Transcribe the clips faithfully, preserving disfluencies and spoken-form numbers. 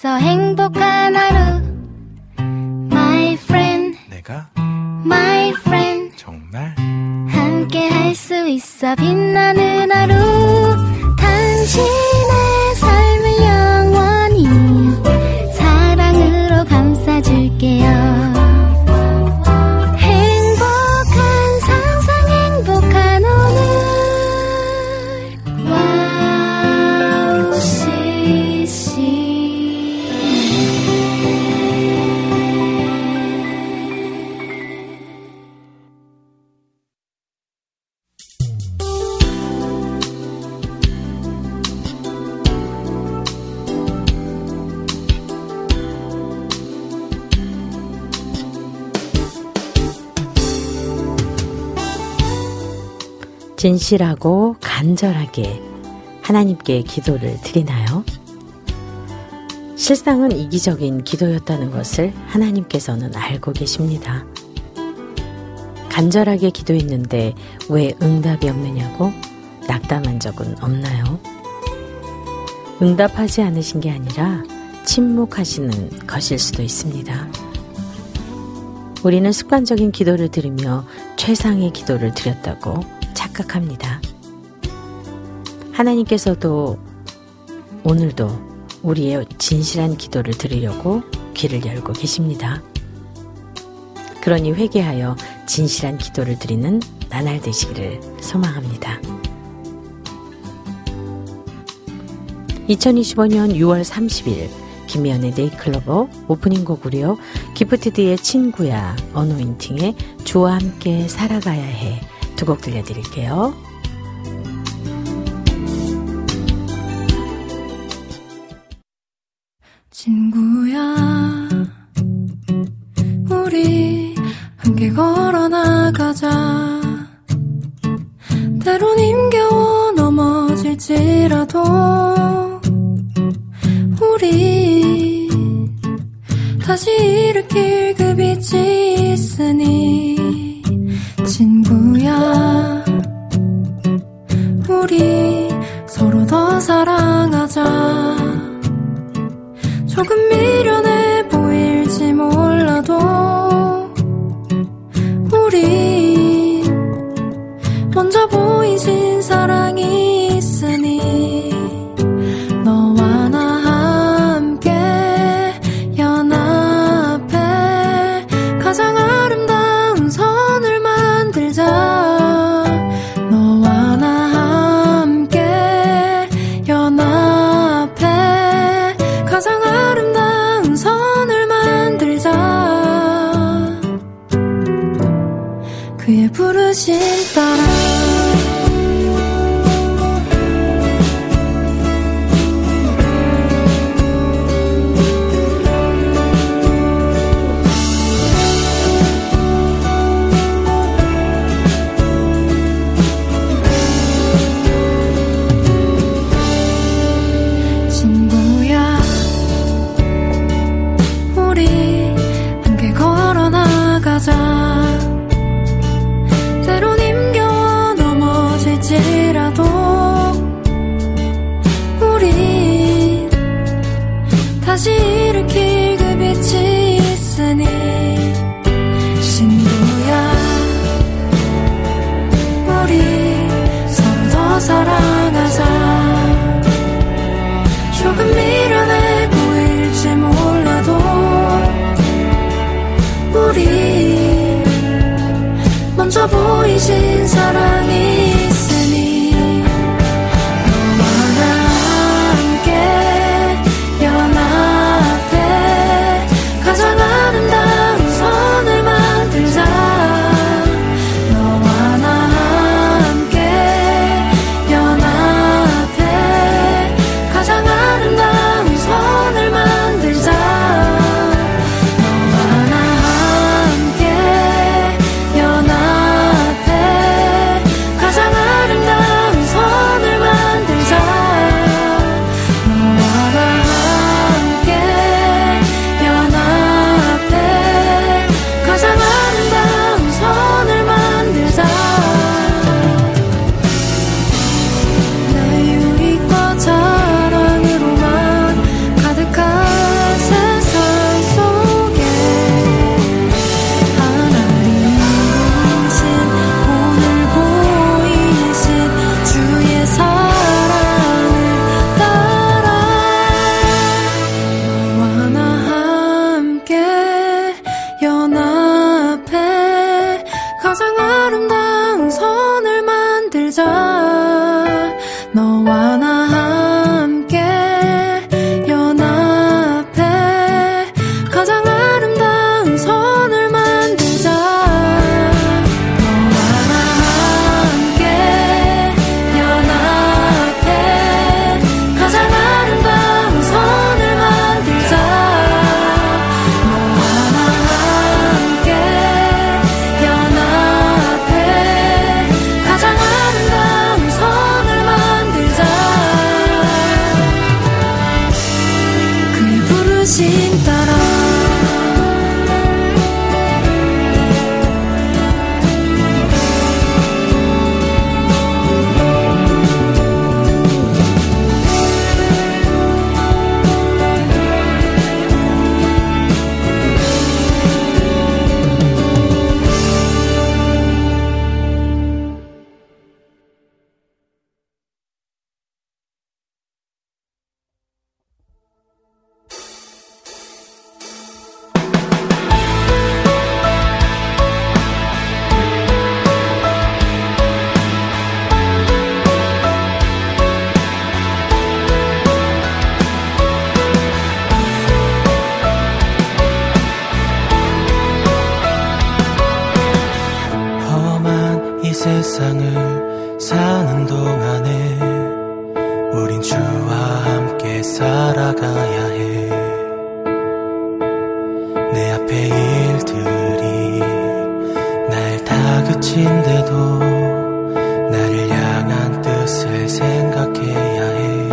있어 행복한 하루. My friend, 내가 my friend, 정말 함께 할 수 있어 빛나는 하루. 당신의 삶을 영원히 사랑으로 감싸줄게요. 진실하고 간절하게 하나님께 기도를 드리나요? 실상은 이기적인 기도였다는 것을 하나님께서는 알고 계십니다. 간절하게 기도했는데 왜 응답이 없느냐고 낙담한 적은 없나요? 응답하지 않으신 게 아니라 침묵하시는 것일 수도 있습니다. 우리는 습관적인 기도를 드리며 최상의 기도를 드렸다고 착각합니다. 하나님께서도 오늘도 우리의 진실한 기도를 들으려고 귀를 열고 계십니다. 그러니 회개하여 진실한 기도를 드리는 나날 되시기를 소망합니다. 이천이십오 년 유월 삼십일 김미연의 네이클로버 오프닝 곡으로요. 기프티드의 친구야 어노인팅의 주와 함께 살아가야 해 두 곡 들려드릴게요. 친구야 우리 함께 걸어나가자. 때론 힘겨워 넘어질지라도 우리 다시 일으킬 그 빛이 있으니 친구야 우리 서로 더 사랑하자. 조금 미련해 보일지 몰라도 우리 먼저 보이신 사랑이 있으니 너와 나 함께 연합해 가장 아름다운 선을 만들자. 너와 나 함께 연합해 가장 아름다운 선을 만들자. 그의 부르심 따라 친구야 우리 함께 걸어나가자. 때론 힘겨워 넘어질지라도 우리 다시 일으킬 그 빛이 있으니 친구야 우리 서로 더 사랑하자. 조금 미련해 보일지 몰라도 우리 먼저 보이신 사랑이 있으니 너와 나 함께 연합해 가장 아름다운 선을 만들자. 너와 나 함께 연합해 가장 아름다운 선을 만들자. 너와 나 함께 연합해 가장 세상을 사는 동안에 우린 주와 함께 살아가야 해. 내 앞에 일들이 날 다그친데도 나를 향한 뜻을 생각해야 해.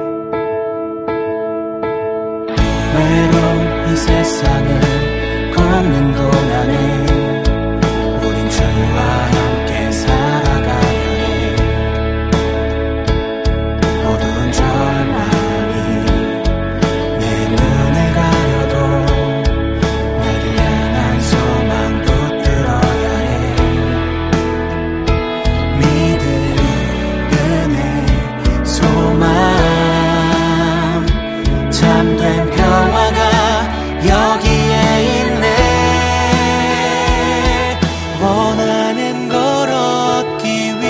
외로운 이 세상을 걷는 동안에 우린 주와 함께 살아가야 해. 어두운 절망이 내 눈을 가려도 나를 향한 소망 붙들어야 해. 믿음, 은혜, 소망, 참된 평화가 여기에 있네. 원하는 걸 얻기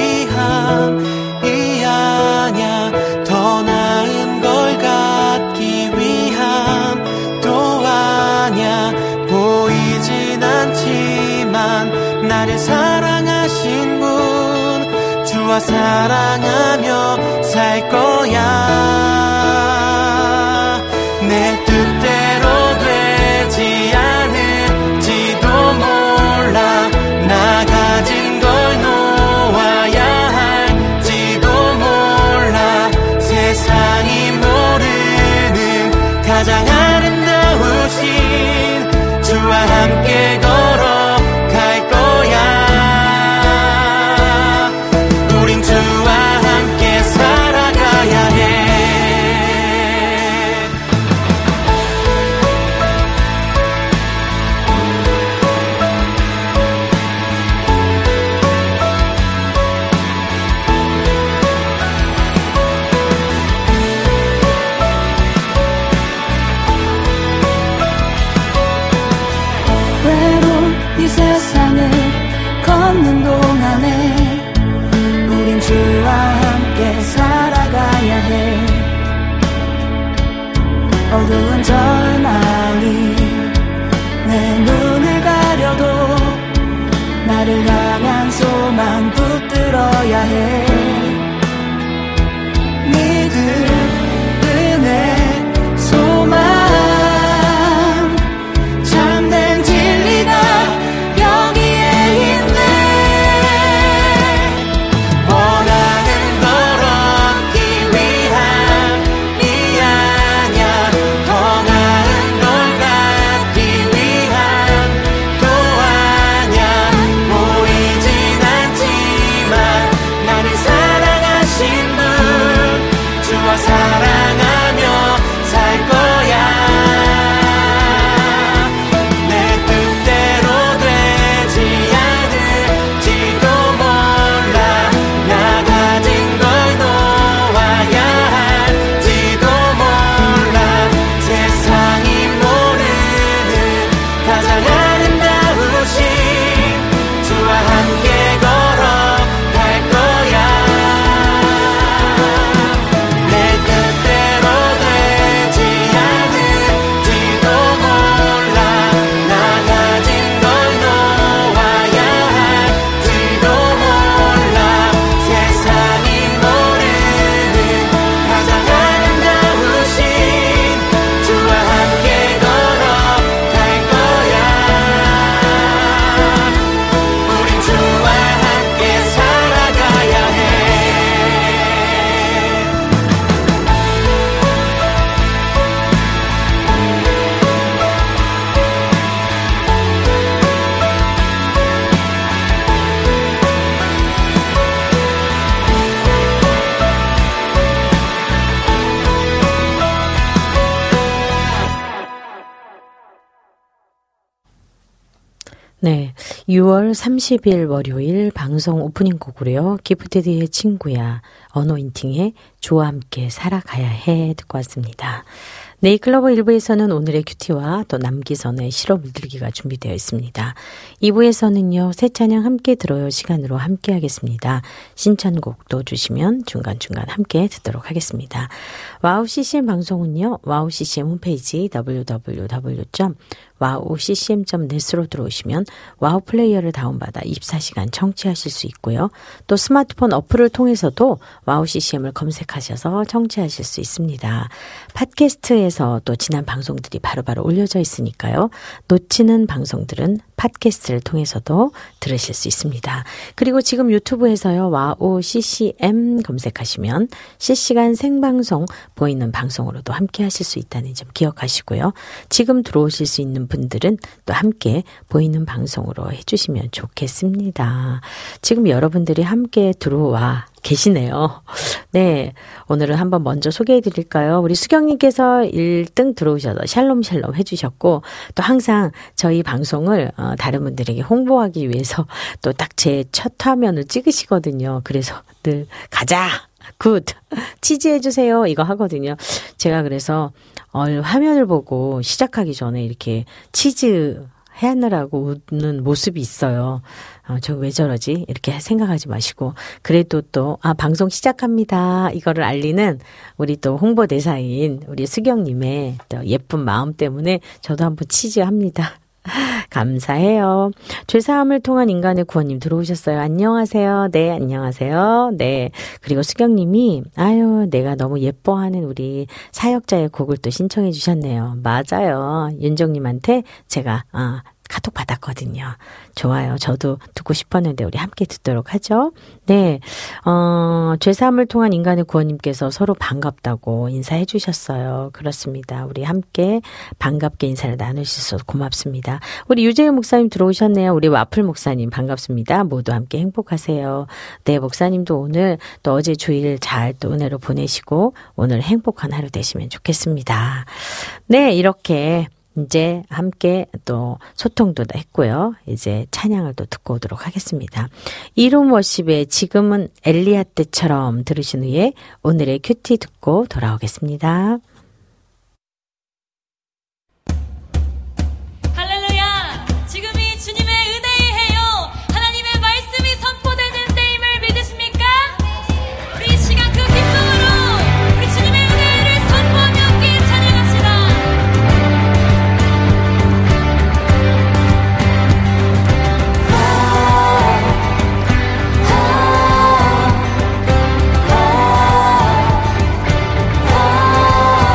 위함이 아냐, 더 나은 걸 갖기 위함도 아냐. 보이진 않지만 나를 사랑하신 분, 주와 사랑하며 살 거야. 내 뜻대로 되지 않을지도 몰라. 나 가진 걸 놓아야 할지도 몰라. 세상이 모르는 가장 아름다우신 주와 함께 걸어갈 거야. 우린 주와 함께 살아가야 해. 외로운 이 세상을 걷는 동안에 우린 주와 함께 살아가야 해. 어두운 절망이 내 눈을 가려도 나를 향한 소망 붙들어야 해. 믿음, 은혜, 소망, 참된 진리가 여기에 있네. 원하는 걸 얻기 위함이 아냐, 더 나은 걸 갖기 위함도 아냐. 보이진 않지만 나를 사랑하신 분, 주와 사랑하며 살 거야. 내 뜻대로 되지 않을지도 몰라. 나 가진 걸 놓아야 할지도 몰라. 세상이 모르는 가장 아름다우신 주와 함께 걸어갈 거야. 내 뜻대로 되지 않을지도 몰라. 나 가진 걸 놓아야 할지도 몰라. 세상이 모르는 가장 아름다우신 주와 함께 걸어갈 거야. 우린 주와 함께 살아가야 해. 네, 유월 삼십일 월요일 방송 오프닝 곡으로요. 기프티드의 친구야, 어노인팅의 주와 함께 살아가야 해 듣고 왔습니다. 네이클로버 일 부에서는 오늘의 큐티와 또 남기선의 실어 물들기가 준비되어 있습니다. 이 부에서는요. 새 찬양 함께 들어요 시간으로 함께 하겠습니다. 신청곡도 주시면 중간중간 함께 듣도록 하겠습니다. 와우 씨씨엠 방송은요. 와우 씨씨엠 홈페이지 더블유 더블유 더블유 점 와우 씨씨엠 닷 넷으로 들어오시면 와우 플레이어를 다운받아 이십사 시간 청취하실 수 있고요. 또 스마트폰 어플을 통해서도 와우 씨씨엠을 검색하셔서 청취하실 수 있습니다. 팟캐스트에서 또 지난 방송들이 바로바로 올려져 있으니까요. 놓치는 방송들은 팟캐스트를 통해서도 들으실 수 있습니다. 그리고 지금 유튜브에서요. 와우 씨씨엠 검색하시면 실시간 생방송 보이는 방송으로도 함께 하실 수 있다는 점 기억하시고요. 지금 들어오실 수 있는 분들은 또 함께 보이는 방송으로 해주시면 좋겠습니다. 지금 여러분들이 함께 들어와 계시네요. 네, 오늘은 한번 먼저 소개해 드릴까요? 우리 수경님께서 일 등 들어오셔서 샬롬 샬롬 해주셨고 또 항상 저희 방송을 어, 다른 분들에게 홍보하기 위해서 또 딱 제 첫 화면을 찍으시거든요. 그래서 늘 가자! 굿! 치즈해 주세요. 이거 하거든요. 제가 그래서 어, 화면을 보고 시작하기 전에 이렇게 치즈 해하느라고 웃는 모습이 있어요. 어, 저 왜 저러지? 이렇게 생각하지 마시고 그래도 또 아, 방송 시작합니다. 이거를 알리는 우리 또 홍보대사인 우리 수경님의 또 예쁜 마음 때문에 저도 한번 치즈합니다. 감사해요. 죄사함을 통한 인간의 구원님 들어오셨어요. 안녕하세요. 네, 안녕하세요. 네. 그리고 수경님이 아유, 내가 너무 예뻐하는 우리 사역자의 곡을 또 신청해 주셨네요. 맞아요. 윤정님한테 제가 어, 카톡 받았거든요. 좋아요. 저도 듣고 싶었는데 우리 함께 듣도록 하죠. 네, 어, 죄사함을 통한 인간의 구원님께서 서로 반갑다고 인사해 주셨어요. 그렇습니다. 우리 함께 반갑게 인사를 나누셔서 고맙습니다. 우리 유재현 목사님 들어오셨네요. 우리 와플 목사님 반갑습니다. 모두 함께 행복하세요. 네, 목사님도 오늘 또 어제 주일 잘 또 은혜로 보내시고 오늘 행복한 하루 되시면 좋겠습니다. 네, 이렇게 이제 함께 또 소통도 했고요. 이제 찬양을 또 듣고 오도록 하겠습니다. 이룸 워십의 지금은 엘리야 때처럼 들으신 후에 오늘의 큐티 듣고 돌아오겠습니다. 할렐루야! 지금이 주님의 은혜의 해요. 하나님의 말씀이 선포되는 때임을 믿으십니까? 우리 이 시간 그 기쁨으로 우리 주님의 은혜를 선포하며 함께 찬양합시다. Oh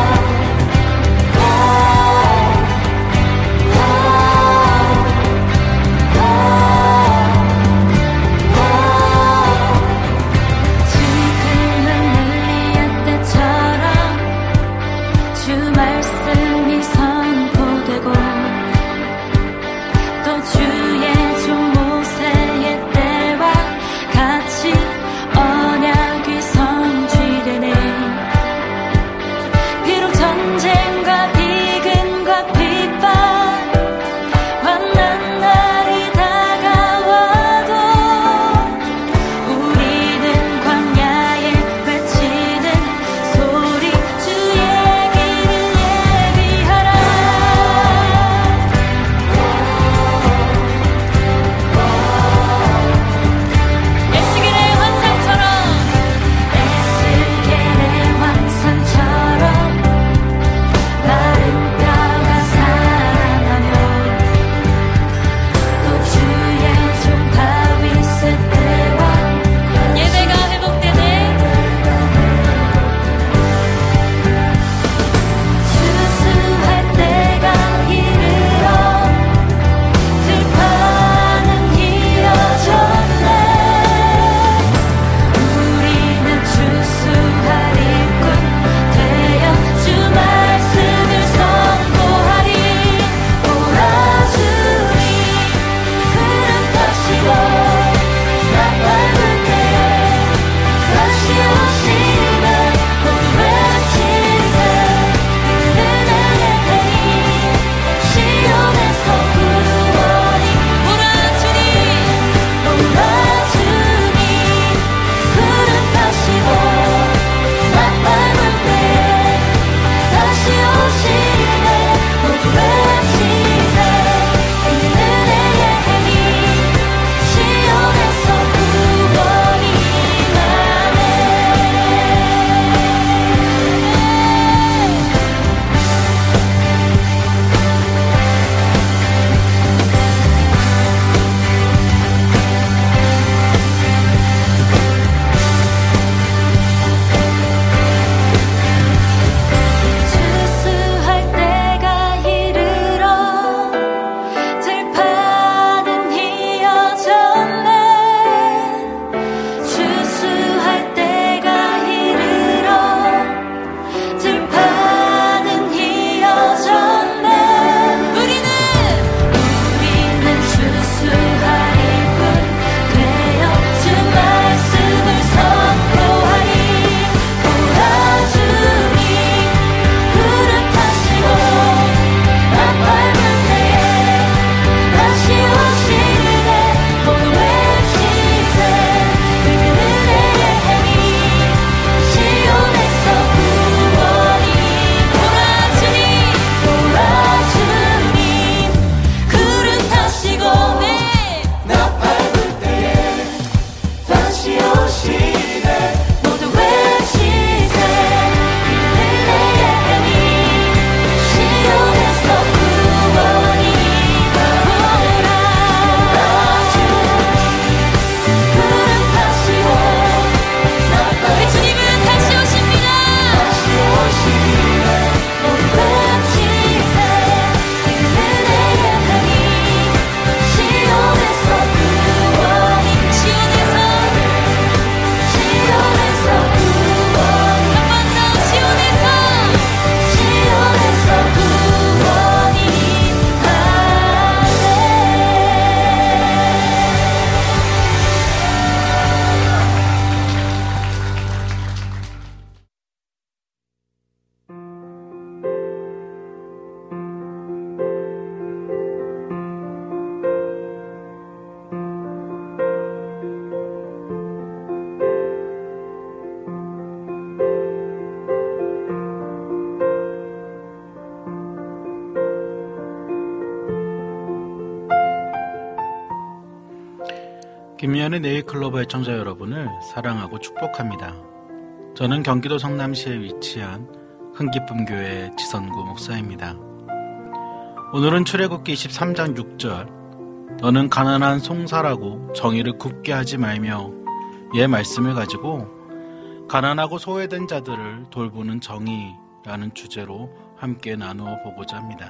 김미연의 네이클로버 애청자 여러분을 사랑하고 축복합니다. 저는 경기도 성남시에 위치한 흥기쁨교회 지선구 목사입니다. 오늘은 출애굽기 이십삼 장 육 절 너는 가난한 송사라고 정의를 굽게 하지 말며 예 말씀을 가지고 가난하고 소외된 자들을 돌보는 정의라는 주제로 함께 나누어 보고자 합니다.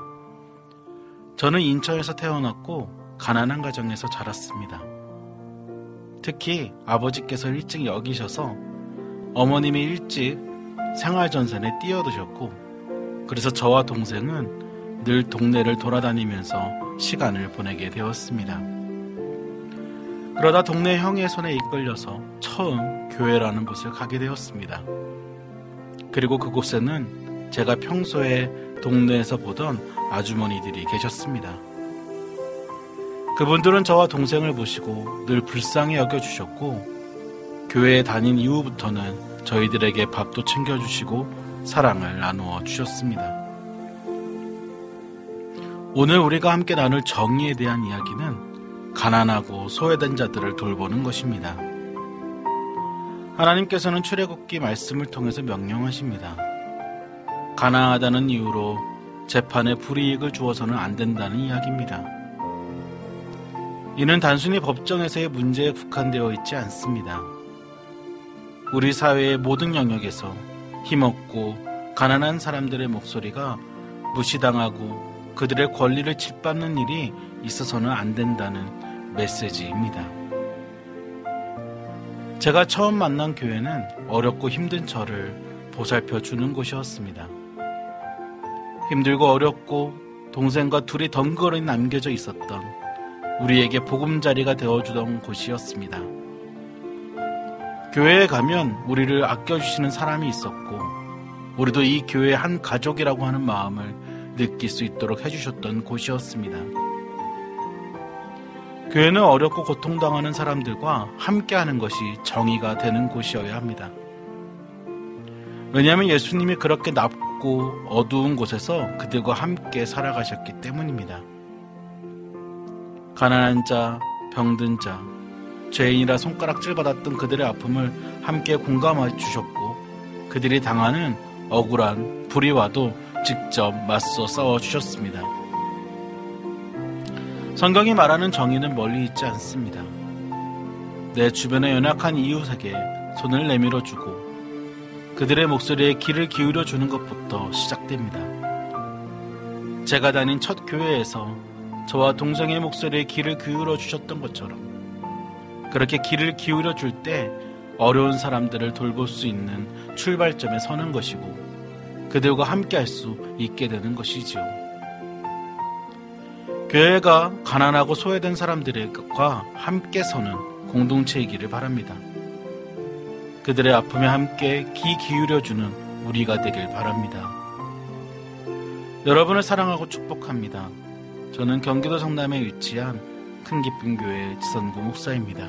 저는 인천에서 태어났고 가난한 가정에서 자랐습니다. 특히 아버지께서 일찍 여기셔서 어머님이 일찍 생활전선에 뛰어드셨고 그래서 저와 동생은 늘 동네를 돌아다니면서 시간을 보내게 되었습니다. 그러다 동네 형의 손에 이끌려서 처음 교회라는 곳을 가게 되었습니다. 그리고 그곳에는 제가 평소에 동네에서 보던 아주머니들이 계셨습니다. 그분들은 저와 동생을 보시고 늘 불쌍히 여겨주셨고 교회에 다닌 이후부터는 저희들에게 밥도 챙겨주시고 사랑을 나누어 주셨습니다. 오늘 우리가 함께 나눌 정의에 대한 이야기는 가난하고 소외된 자들을 돌보는 것입니다. 하나님께서는 출애굽기 말씀을 통해서 명령하십니다. 가난하다는 이유로 재판에 불이익을 주어서는 안 된다는 이야기입니다. 이는 단순히 법정에서의 문제에 국한되어 있지 않습니다. 우리 사회의 모든 영역에서 힘없고 가난한 사람들의 목소리가 무시당하고 그들의 권리를 짓밟는 일이 있어서는 안 된다는 메시지입니다. 제가 처음 만난 교회는 어렵고 힘든 저를 보살펴 주는 곳이었습니다. 힘들고 어렵고 동생과 둘이 덩그러니 남겨져 있었던 우리에게 보금자리가 되어주던 곳이었습니다. 교회에 가면 우리를 아껴주시는 사람이 있었고 우리도 이 교회의 한 가족이라고 하는 마음을 느낄 수 있도록 해주셨던 곳이었습니다. 교회는 어렵고 고통당하는 사람들과 함께하는 것이 정의가 되는 곳이어야 합니다. 왜냐하면 예수님이 그렇게 낮고 어두운 곳에서 그들과 함께 살아가셨기 때문입니다. 가난한 자, 병든 자, 죄인이라 손가락질 받았던 그들의 아픔을 함께 공감해 주셨고 그들이 당하는 억울한 불의와도 직접 맞서 싸워주셨습니다. 성경이 말하는 정의는 멀리 있지 않습니다. 내 주변의 연약한 이웃에게 손을 내밀어주고 그들의 목소리에 귀를 기울여주는 것부터 시작됩니다. 제가 다닌 첫 교회에서 저와 동생의 목소리에 귀를 기울여 주셨던 것처럼 그렇게 귀를 기울여 줄 때 어려운 사람들을 돌볼 수 있는 출발점에 서는 것이고 그들과 함께 할 수 있게 되는 것이지요. 교회가 가난하고 소외된 사람들과 함께 서는 공동체이기를 바랍니다. 그들의 아픔에 함께 귀 기울여주는 우리가 되길 바랍니다. 여러분을 사랑하고 축복합니다. 저는 경기도 성남에 위치한 큰기쁨교회 지선구 목사입니다.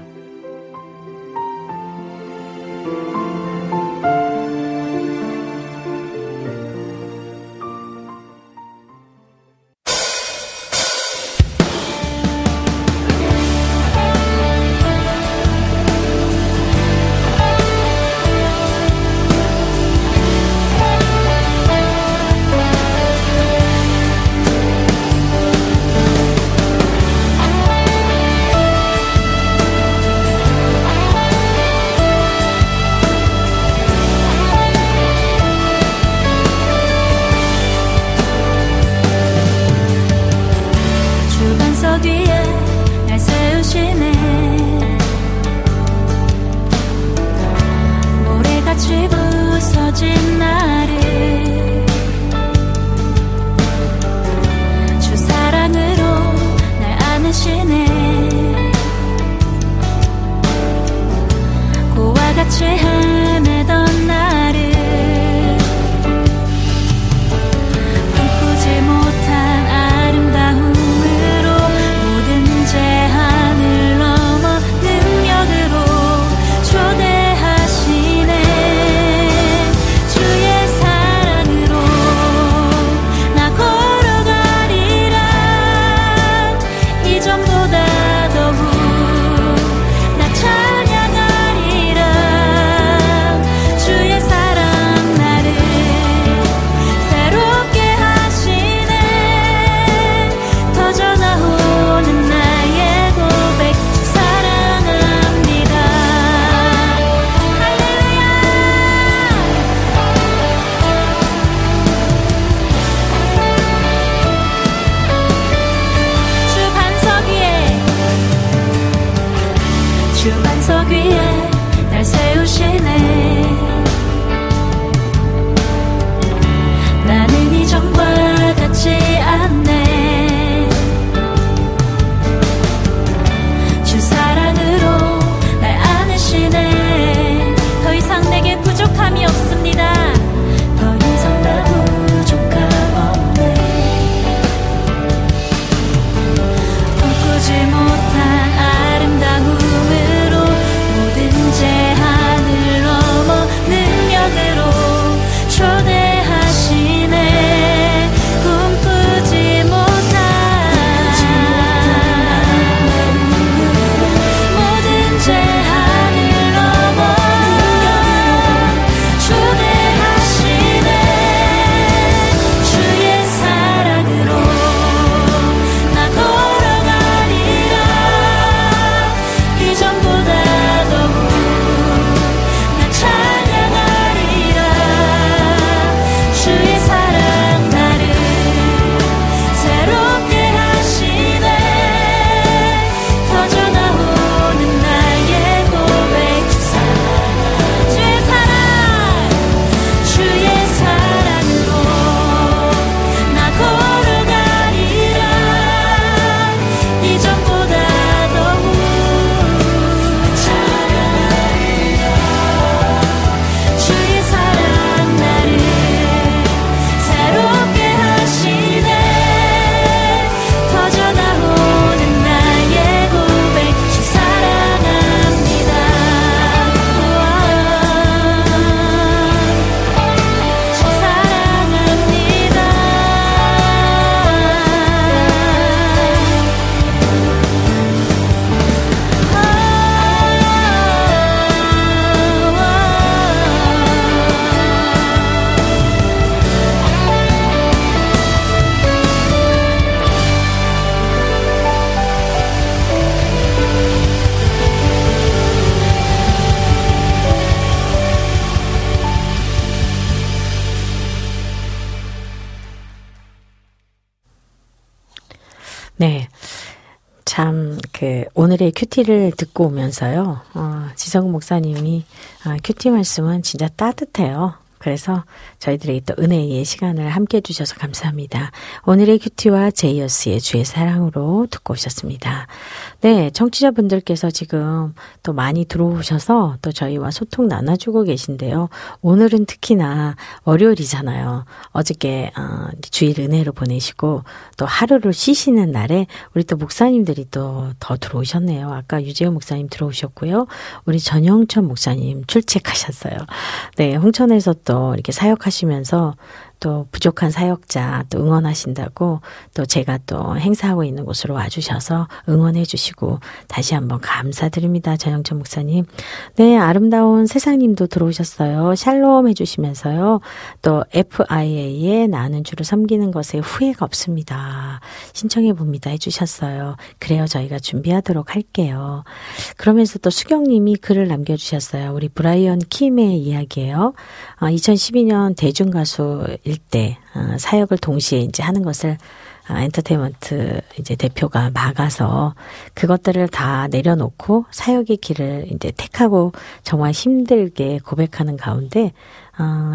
그 오늘의 큐티를 듣고 오면서요. 어, 지성훈 목사님이 어, 큐티 말씀은 진짜 따뜻해요. 그래서 저희들에게 또 은혜의 시간을 함께 해주셔서 감사합니다. 오늘의 큐티와 제이어스의 주의 사랑으로 듣고 오셨습니다. 네, 청취자분들께서 지금 또 많이 들어오셔서 또 저희와 소통 나눠주고 계신데요. 오늘은 특히나 월요일이잖아요. 어저께 어, 주일 은혜로 보내시고 또 하루를 쉬시는 날에 우리 또 목사님들이 또 더 들어오셨네요. 아까 유재호 목사님 들어오셨고요. 우리 전영천 목사님 출첵하셨어요. 네, 홍천에서 또 이렇게 사역하시면서 또 부족한 사역자 또 응원하신다고 또 제가 또 행사하고 있는 곳으로 와주셔서 응원해 주시고 다시 한번 감사드립니다. 전영천 목사님. 네, 아름다운 세상님도 들어오셨어요. 샬롬 해주시면서요. 또 에프아이에이의 나는 주를 섬기는 것에 후회가 없습니다. 신청해 봅니다 해주셨어요. 그래요, 저희가 준비하도록 할게요. 그러면서 또 수경님이 글을 남겨주셨어요. 우리 브라이언 킴의 이야기예요. 어, 이천십이 년 대중가수 일대 어, 사역을 동시에 이제 하는 것을 어, 엔터테인먼트 이제 대표가 막아서 그것들을 다 내려놓고 사역의 길을 이제 택하고 정말 힘들게 고백하는 가운데 어,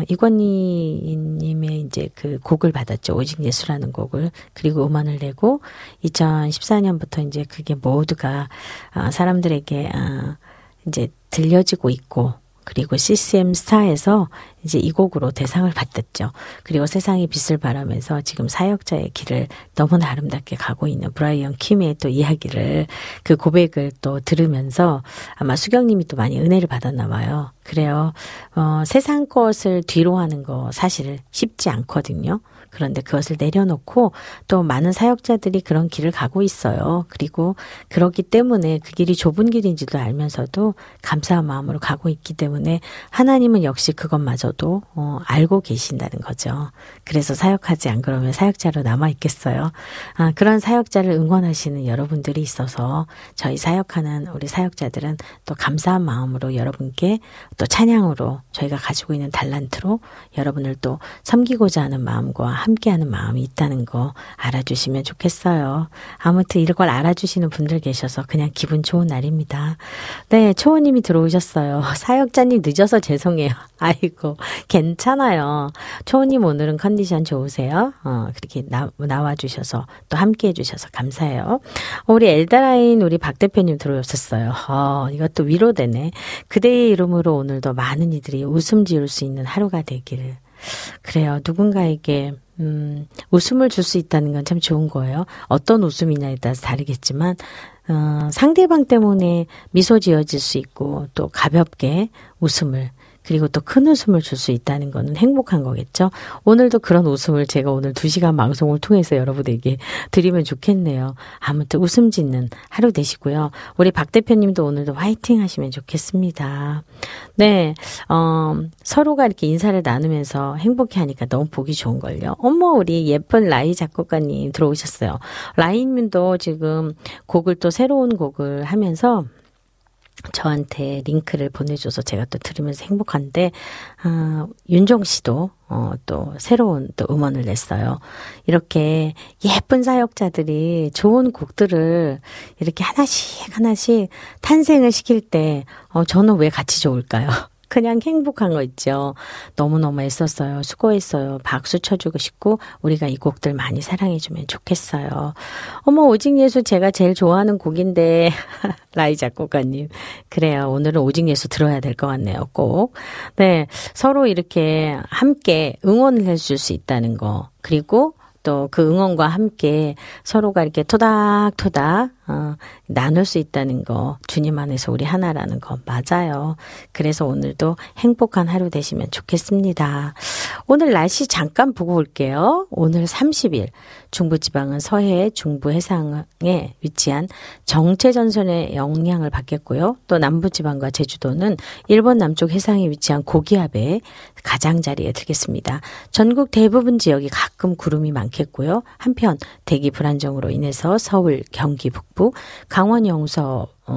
이권희 님의 이제 그 곡을 받았죠. 오직 예수라는 곡을. 그리고 음원을 내고 이천십사 년부터 이제 그게 모두가 어, 사람들에게 어, 이제 들려지고 있고 그리고 씨씨엠 스타에서 이제 이 곡으로 대상을 받았죠. 그리고 세상의 빛을 바라면서 지금 사역자의 길을 너무나 아름답게 가고 있는 브라이언 킴의 또 이야기를 그 고백을 또 들으면서 아마 수경님이 또 많이 은혜를 받았나 봐요. 그래요. 어, 세상 것을 뒤로 하는 거 사실 쉽지 않거든요. 그런데 그것을 내려놓고 또 많은 사역자들이 그런 길을 가고 있어요. 그리고 그렇기 때문에 그 길이 좁은 길인지도 알면서도 감사한 마음으로 가고 있기 때문에 하나님은 역시 그것마저도 어, 알고 계신다는 거죠. 그래서 사역하지 안 그러면 사역자로 남아있겠어요. 아, 그런 사역자를 응원하시는 여러분들이 있어서 저희 사역하는 우리 사역자들은 또 감사한 마음으로 여러분께 또 찬양으로 저희가 가지고 있는 달란트로 여러분을 또 섬기고자 하는 마음과 함께하는 마음이 있다는 거 알아주시면 좋겠어요. 아무튼 이걸 알아주시는 분들 계셔서 그냥 기분 좋은 날입니다. 네, 초호님이 들어오셨어요. 사역자님 늦어서 죄송해요. 아이고, 괜찮아요. 초호님 오늘은 컨디션 좋으세요? 어, 그렇게 나, 나와주셔서 또 함께해 주셔서 감사해요. 우리 엘다라인 우리 박 대표님 들어오셨어요. 어, 이것도 위로되네. 그대의 이름으로 오늘도 많은 이들이 웃음 지을 수 있는 하루가 되기를. 그래요. 누군가에게 음, 웃음을 줄 수 있다는 건 참 좋은 거예요. 어떤 웃음이냐에 따라서 다르겠지만 어, 상대방 때문에 미소 지어질 수 있고 또 가볍게 웃음을 그리고 또 큰 웃음을 줄 수 있다는 거는 행복한 거겠죠. 오늘도 그런 웃음을 제가 오늘 두 시간 방송을 통해서 여러분에게 드리면 좋겠네요. 아무튼 웃음 짓는 하루 되시고요. 우리 박 대표님도 오늘도 화이팅 하시면 좋겠습니다. 네, 어, 서로가 이렇게 인사를 나누면서 행복해 하니까 너무 보기 좋은걸요. 어머, 우리 예쁜 라이 작곡가님 들어오셨어요. 라이님도 지금 곡을 또 새로운 곡을 하면서 저한테 링크를 보내줘서 제가 또 들으면서 행복한데, 아, 윤종 씨도 어, 또 새로운 또 음원을 냈어요. 이렇게 예쁜 사역자들이 좋은 곡들을 이렇게 하나씩 하나씩 탄생을 시킬 때, 어, 저는 왜 같이 좋을까요? 그냥 행복한 거 있죠. 너무너무 애썼어요. 수고했어요. 박수 쳐주고 싶고 우리가 이 곡들 많이 사랑해주면 좋겠어요. 어머, 오직 예수 제가 제일 좋아하는 곡인데 라이 작곡가님. 그래요. 오늘은 오직 예수 들어야 될 것 같네요. 꼭. 네, 서로 이렇게 함께 응원을 해줄 수 있다는 거. 그리고 또 그 응원과 함께 서로가 이렇게 토닥토닥 어, 나눌 수 있다는 거, 주님 안에서 우리 하나라는 거 맞아요. 그래서 오늘도 행복한 하루 되시면 좋겠습니다. 오늘 날씨 잠깐 보고 올게요. 오늘 삼십 일 중부지방은 서해, 중부 해상에 위치한 정체전선의 영향을 받겠고요. 또 남부지방과 제주도는 일본 남쪽 해상에 위치한 고기압의 가장자리에 들겠습니다. 전국 대부분 지역이 가끔 구름이 많겠고요. 한편 대기 불안정으로 인해서 서울, 경기 북부, 강원 영서 어, 북부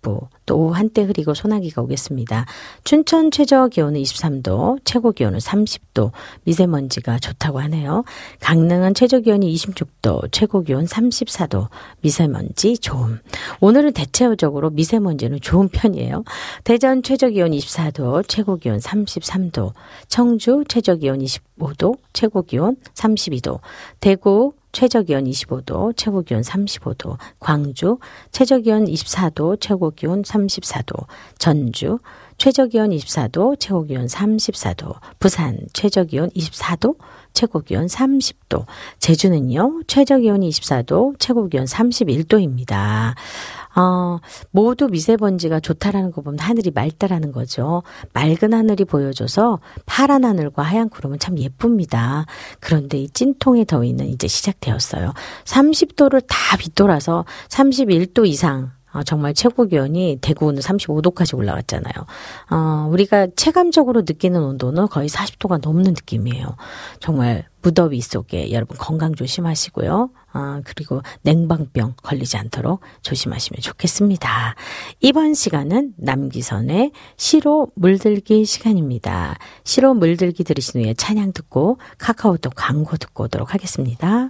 북부, 또 오후 한때 흐리고 소나기가 오겠습니다. 춘천 최저 기온은 이십삼 도, 최고 기온은 삼십 도, 미세먼지가 좋다고 하네요. 강릉은 최저 기온이 이십육 도, 최고 기온 삼십사 도, 미세먼지 좋음. 오늘은 대체적으로 미세먼지는 좋은 편이에요. 대전 최저 기온 이십사 도, 최고 기온 삼십삼 도, 청주 최저 기온 이십오 도, 최고 기온 삼십이 도, 대구 최저 기온 이십오 도, 최고 기온 삼십오 도, 광주 최저 기온 이십사 도, 최고 기온 삼십사 도, 전주 최저 기온 이십사 도, 최고 기온 삼십사 도, 부산 최저 기온 이십사 도, 최고 기온 삼십 도, 제주는요, 최저 기온이 이십사 도, 최고 기온 삼십일 도입니다. 어, 모두 미세먼지가 좋다라는 거 보면 하늘이 맑다라는 거죠. 맑은 하늘이 보여줘서 파란 하늘과 하얀 구름은 참 예쁩니다. 그런데 이 찐통의 더위는 이제 시작되었어요. 삼십 도를 다 빗돌아서 삼십일 도 이상, 어, 정말 최고 기온이 대구는 삼십오 도까지 올라갔잖아요. 어, 우리가 체감적으로 느끼는 온도는 거의 사십 도가 넘는 느낌이에요. 정말 무더위 속에 여러분 건강 조심하시고요. 어, 그리고 냉방병 걸리지 않도록 조심하시면 좋겠습니다. 이번 시간은 남기선의 시로 물들기 시간입니다. 시로 물들기 들으신 후에 찬양 듣고 카카오톡 광고 듣고 오도록 하겠습니다.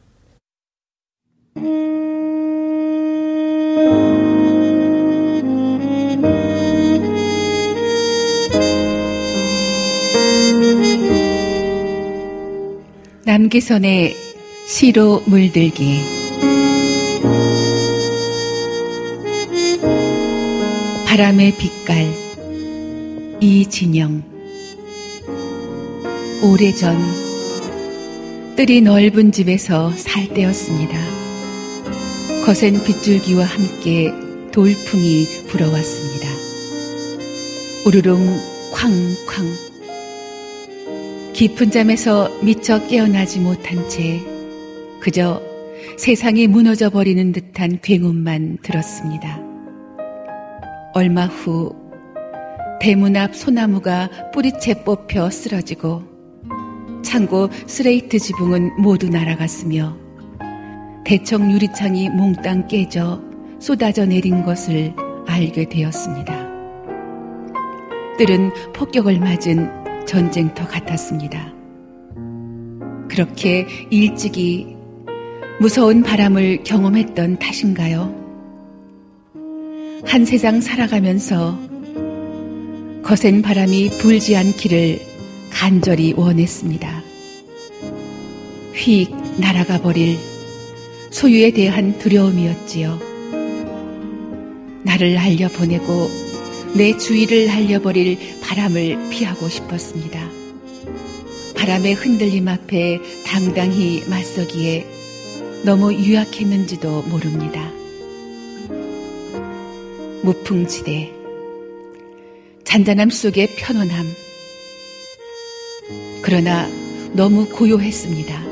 남기선의 시로 물들기. 바람의 빛깔. 이진영. 오래전 뜰이 넓은 집에서 살 때였습니다. 거센 빗줄기와 함께 돌풍이 불어왔습니다. 우르릉 쾅쾅. 깊은 잠에서 미처 깨어나지 못한 채 그저 세상이 무너져 버리는 듯한 굉음만 들었습니다. 얼마 후 대문 앞 소나무가 뿌리채 뽑혀 쓰러지고 창고 스레이트 지붕은 모두 날아갔으며 대청 유리창이 몽땅 깨져 쏟아져 내린 것을 알게 되었습니다. 뜰은 폭격을 맞은 전쟁터 같았습니다. 그렇게 일찍이 무서운 바람을 경험했던 탓인가요? 한 세상 살아가면서 거센 바람이 불지 않기를 간절히 원했습니다. 휙 날아가 버릴 소유에 대한 두려움이었지요. 나를 날려보내고 내 주위를 날려버릴 바람을 피하고 싶었습니다. 바람의 흔들림 앞에 당당히 맞서기에 너무 유약했는지도 모릅니다. 무풍지대, 잔잔함 속의 편안함. 그러나 너무 고요했습니다.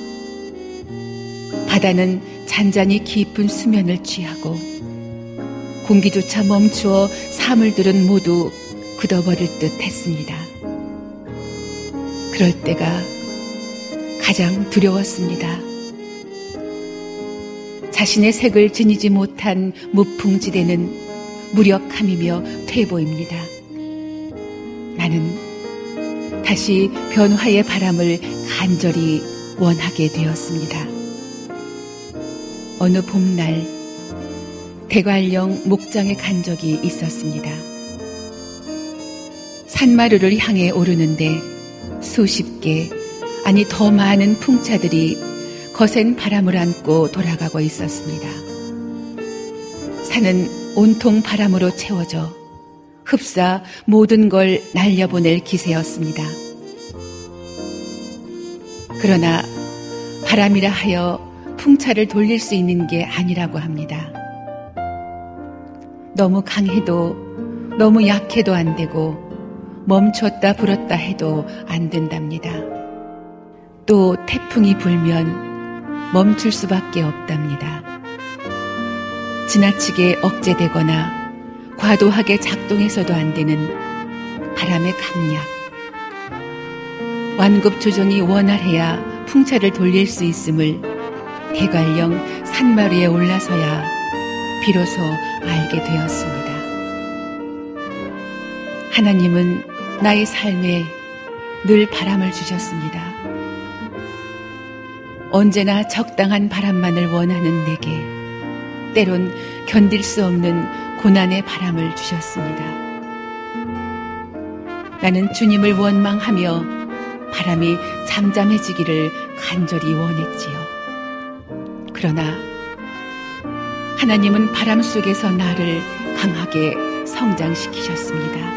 바다는 잔잔히 깊은 수면을 취하고 공기조차 멈추어 사물들은 모두 굳어버릴 듯 했습니다. 그럴 때가 가장 두려웠습니다. 자신의 색을 지니지 못한 무풍지대는 무력함이며 퇴보입니다. 나는 다시 변화의 바람을 간절히 원하게 되었습니다. 어느 봄날 대관령 목장에 간 적이 있었습니다. 산마루를 향해 오르는데 수십 개, 아니 더 많은 풍차들이 거센 바람을 안고 돌아가고 있었습니다. 산은 온통 바람으로 채워져 흡사 모든 걸 날려보낼 기세였습니다. 그러나 바람이라 하여 풍차를 돌릴 수 있는 게 아니라고 합니다. 너무 강해도 너무 약해도 안 되고 멈췄다 불었다 해도 안 된답니다. 또 태풍이 불면 멈출 수밖에 없답니다. 지나치게 억제되거나 과도하게 작동해서도 안 되는 바람의 강약. 완급 조정이 원활해야 풍차를 돌릴 수 있음을 대관령 산마루에 올라서야 비로소 알게 되었습니다. 하나님은 나의 삶에 늘 바람을 주셨습니다. 언제나 적당한 바람만을 원하는 내게 때론 견딜 수 없는 고난의 바람을 주셨습니다. 나는 주님을 원망하며 바람이 잠잠해지기를 간절히 원했지요. 그러나 하나님은 바람 속에서 나를 강하게 성장시키셨습니다.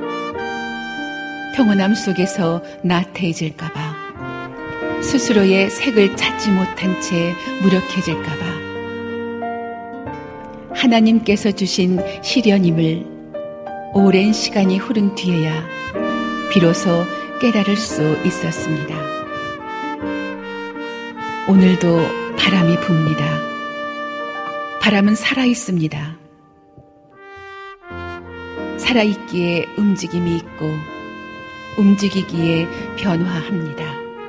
평온함 속에서 나태해질까봐, 스스로의 색을 찾지 못한 채 무력해질까봐, 하나님께서 주신 시련임을 오랜 시간이 흐른 뒤에야 비로소 깨달을 수 있었습니다. 오늘도 바람이 붑니다. 바람은 살아있습니다. 살아있기에 움직임이 있고 움직이기에 변화합니다.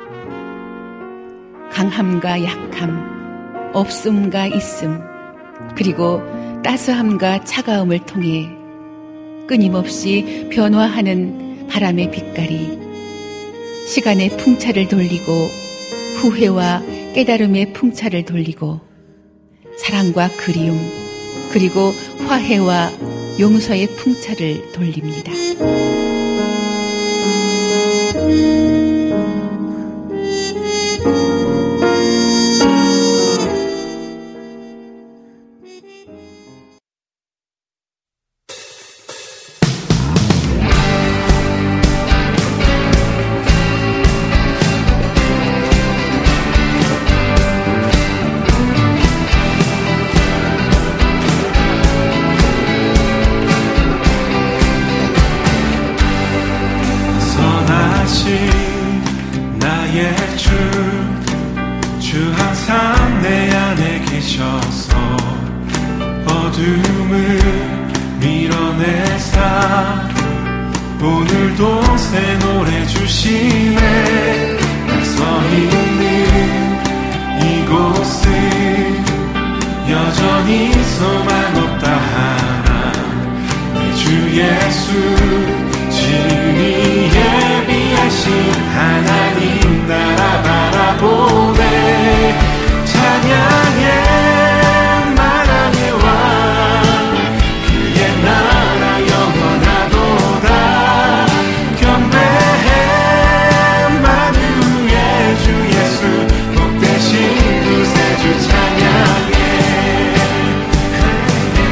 강함과 약함, 없음과 있음, 그리고 따스함과 차가움을 통해 끊임없이 변화하는 바람의 빛깔이 시간의 풍차를 돌리고 후회와 깨달음의 풍차를 돌리고 사랑과 그리움, 그리고 화해와 용서의 풍차를 돌립니다. 찬양해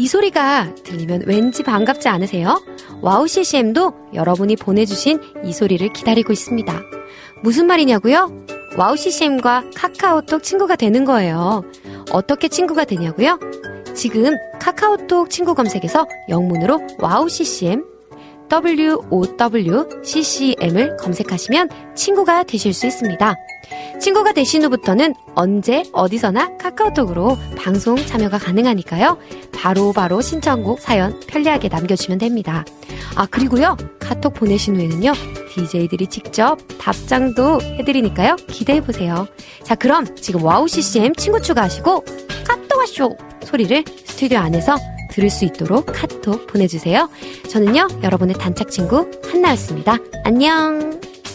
이 소리가 들리면 왠지 반갑지 않으세요? 와우 씨씨엠도 여러분이 보내주신 이 소리를 기다리고 있습니다. 무슨 말이냐고요? 와우 씨씨엠과 카카오톡 친구가 되는 거예요. 어떻게 친구가 되냐고요? 지금 카카오톡 친구 검색에서 영문으로 와우 씨씨엠 더블유 오 더블유 씨씨엠을 검색하시면 친구가 되실 수 있습니다. 친구가 되신 후부터는 언제 어디서나 카카오톡으로 방송 참여가 가능하니까요. 바로바로 바로 신청곡 사연 편리하게 남겨주시면 됩니다. 아 그리고요 카톡 보내신 후에는요 디제이들이 직접 답장도 해드리니까요 기대해보세요. 자 그럼 지금 와우 씨씨엠 친구 추가하시고 카톡 와쇼 소리를 스튜디오 안에서 들을 수 있도록 카톡 보내주세요. 저는요 여러분의 단짝 친구 한나였습니다. 안녕.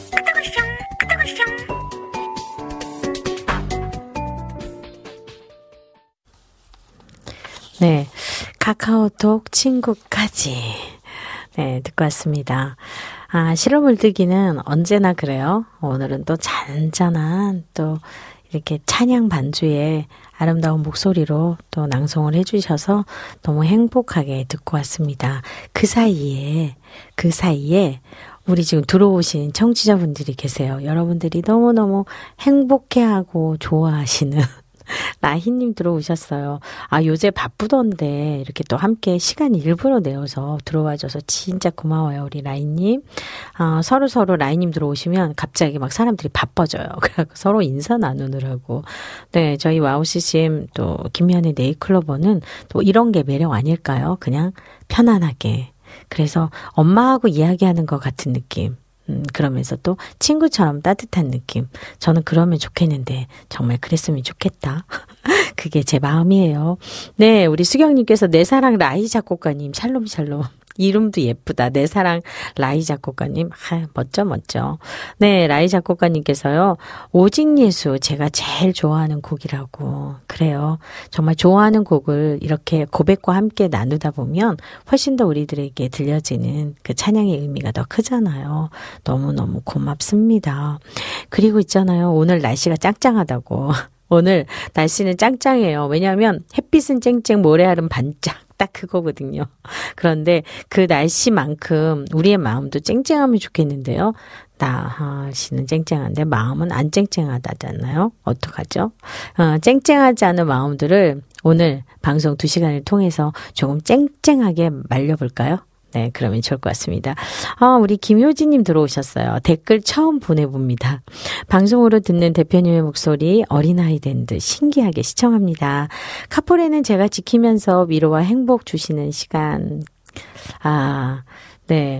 네, 카카오톡 친구까지 네 듣고 왔습니다. 아 실어물뜨기는 언제나 그래요. 오늘은 또 잔잔한 또 이렇게 찬양 반주에 아름다운 목소리로 또 낭송을 해주셔서 너무 행복하게 듣고 왔습니다. 그 사이에 그 사이에 우리 지금 들어오신 청취자분들이 계세요. 여러분들이 너무너무 행복해하고 좋아하시는 라희님 들어오셨어요. 아 요새 바쁘던데 이렇게 또 함께 시간 일부러 내어서 들어와줘서 진짜 고마워요 우리 라희님. 아, 서로 서로 라희님 들어오시면 갑자기 막 사람들이 바빠져요. 그래서 서로 인사 나누느라고. 네 저희 와우 씨씨엠 또 김미연의 네일클로버는 또 이런 게 매력 아닐까요? 그냥 편안하게. 그래서 엄마하고 이야기하는 것 같은 느낌. 음, 그러면서 또 친구처럼 따뜻한 느낌. 저는 그러면 좋겠는데 정말 그랬으면 좋겠다. 그게 제 마음이에요. 네, 우리 수경님께서 내 사랑 라이 작곡가님 샬롬 샬롬. 이름도 예쁘다. 내 사랑 라이 작곡가님. 아, 멋져 멋져. 네, 라이 작곡가님께서요. 오직 예수 제가 제일 좋아하는 곡이라고. 그래요. 정말 좋아하는 곡을 이렇게 고백과 함께 나누다 보면 훨씬 더 우리들에게 들려지는 그 찬양의 의미가 더 크잖아요. 너무너무 고맙습니다. 그리고 있잖아요. 오늘 날씨가 짱짱하다고. 오늘 날씨는 짱짱해요. 왜냐하면 햇빛은 쨍쨍 모래알은 반짝. 딱 그거거든요. 그런데 그 날씨만큼 우리의 마음도 쨍쨍하면 좋겠는데요. 날씨는 쨍쨍한데 마음은 안 쨍쨍하다잖아요. 어떡하죠? 어, 쨍쨍하지 않은 마음들을 오늘 방송 두 시간을 통해서 조금 쨍쨍하게 말려볼까요? 네, 그러면 좋을 것 같습니다. 아, 우리 김효진님 들어오셨어요. 댓글 처음 보내봅니다. 방송으로 듣는 대표님의 목소리 어린아이 된 듯 신기하게 시청합니다. 카포레는 제가 지키면서 위로와 행복 주시는 시간. 아, 네.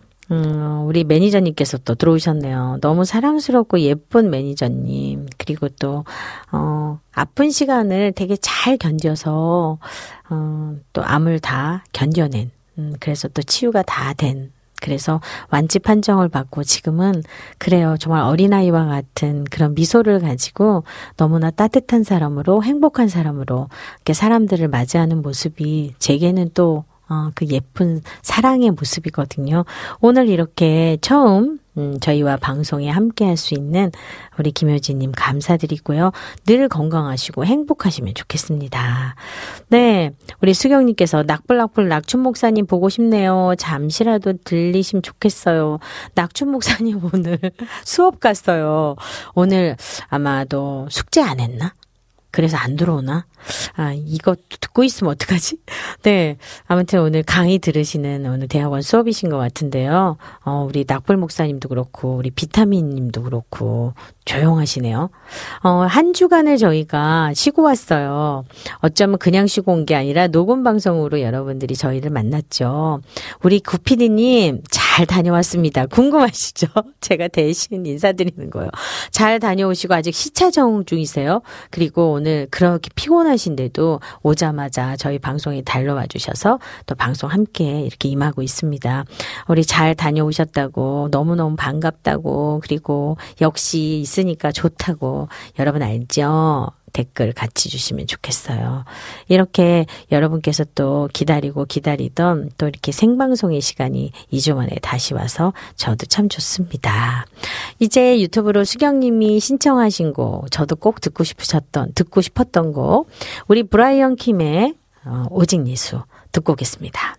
음, 우리 매니저님께서 또 들어오셨네요. 너무 사랑스럽고 예쁜 매니저님. 그리고 또, 어, 아픈 시간을 되게 잘 견뎌서, 어, 또 암을 다 견뎌낸. 음, 그래서 또 치유가 다 된. 그래서 완치 판정을 받고 지금은 그래요. 정말 어린아이와 같은 그런 미소를 가지고 너무나 따뜻한 사람으로 행복한 사람으로 이렇게 사람들을 맞이하는 모습이 제게는 또 어, 그 예쁜 사랑의 모습이거든요. 오늘 이렇게 처음 음, 저희와 방송에 함께 할 수 있는 우리 김효진님 감사드리고요. 늘 건강하시고 행복하시면 좋겠습니다. 네, 우리 수경님께서 낙불낙불 낙춘 목사님 보고 싶네요. 잠시라도 들리시면 좋겠어요. 낙춘 목사님 오늘 수업 갔어요. 오늘 아마도 숙제 안 했나? 그래서 안 들어오나? 아, 이거 듣고 있으면 어떡하지? 네. 아무튼 오늘 강의 들으시는 오늘 대학원 수업이신 것 같은데요. 어, 우리 낙불 목사님도 그렇고, 우리 비타민 님도 그렇고, 조용하시네요. 어, 한 주간을 저희가 쉬고 왔어요. 어쩌면 그냥 쉬고 온 게 아니라 녹음 방송으로 여러분들이 저희를 만났죠. 우리 구피디님 잘 다녀왔습니다. 궁금하시죠? 제가 대신 인사드리는 거예요. 잘 다녀오시고 아직 시차 적응 중이세요? 그리고 오늘 그렇게 피곤하신데도 오자마자 저희 방송에 달려와 주셔서 또 방송 함께 이렇게 임하고 있습니다. 우리 잘 다녀오셨다고 너무너무 반갑다고 그리고 역시 있으니까 좋다고 여러분 알죠? 댓글 같이 주시면 좋겠어요. 이렇게 여러분께서 또 기다리고 기다리던 또 이렇게 생방송의 시간이 이 주 만에 다시 와서 저도 참 좋습니다. 이제 유튜브로 수경님이 신청하신 곡 저도 꼭 듣고 싶으셨던 듣고 싶었던 곡 우리 브라이언 킴의 어, 오직 예수 듣고 오겠습니다.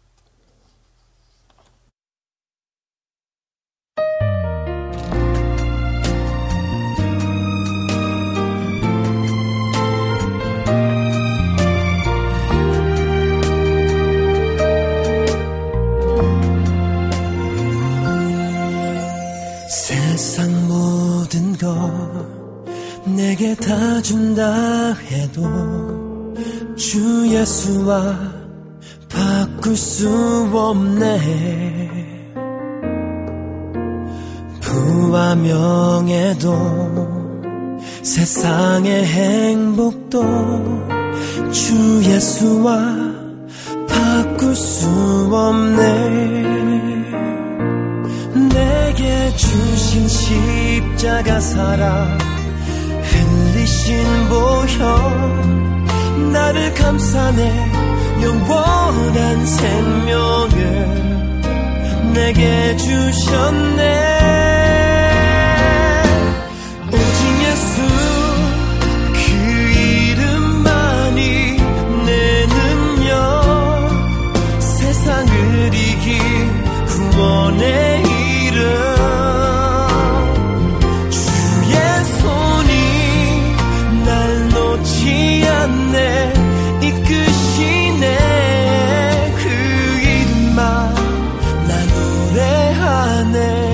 세상 모든 것 내게 다 준다 해도 주 예수와 바꿀 수 없네. 부와 명예도 세상의 행복도 주 예수와 바꿀 수 없네. 내게 주신 십자가 사랑 흘리신 보혈 나를 감싸네. 영원한 생명을 내게 주셨네. 오직 예수 그 이름만이 내 능력 세상을 이긴 구원의 주의 손이 날 놓지 않네. 이끄시네. 그 이름만 나 노래하네.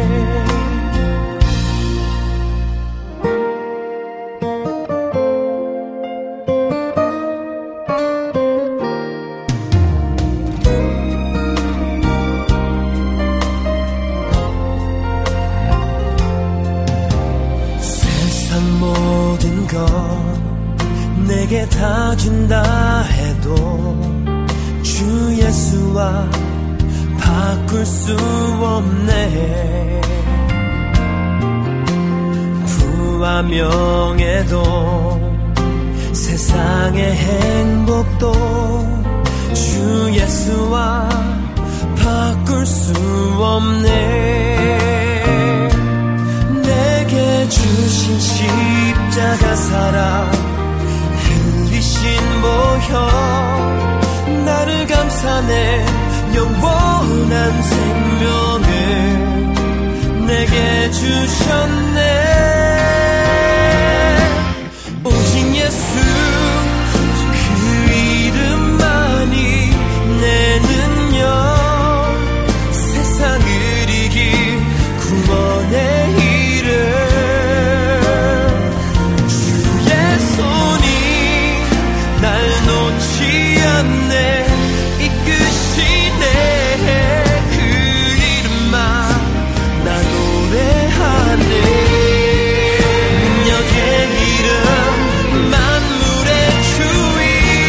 모든 것 내게 다 준다 해도 주 예수와 바꿀 수 없네. 부와 명예도 세상의 행복도 주 예수와 바꿀 수 없네. 주신 십자가 사랑 흘리신 보혈 나를 감싸네. 영원한 생명을 내게 주셨네. 오직 예수 그 이름만이 내 능력 세상을 이긴 구원의 이름. 날 놓지 않네. 이끄시네. 그 이름만 나 노래하네. 능력의 이름 만물의 주인.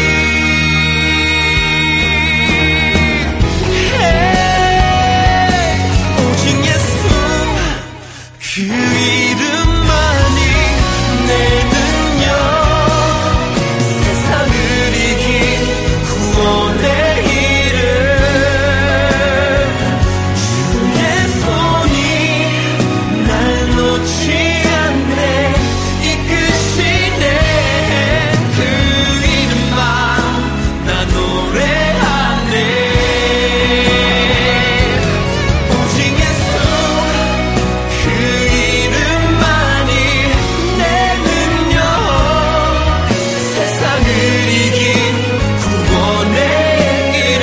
hey, 오직 예수 그 이름만이 내 능력 구원의 이름. 주의 손이 날 놓지 않네. 이끄시네. 그 이름만 나 노래하네. 오직 예수 그 이름만이 내 능력 세상을 이긴 구원의 이름.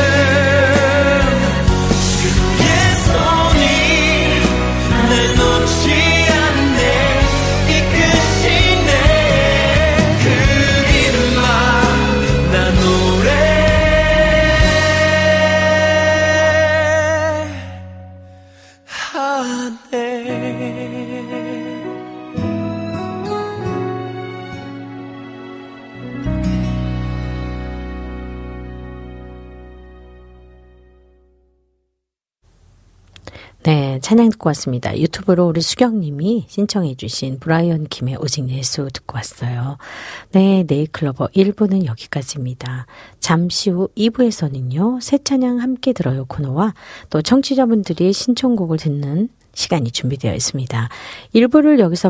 주의 손이 날 놓지 않네. 이끄시네. 그 이름만 나 네, 찬양 듣고 왔습니다. 유튜브로 우리 수경님이 신청해 주신 브라이언 킴의 오직 예수 듣고 왔어요. 네, 네이클로버 일 부는 여기까지입니다. 잠시 후 이 부에서는요. 새 찬양 함께 들어요 코너와 또 청취자분들이 신청곡을 듣는 시간이 준비되어 있습니다. 일 부를 여기서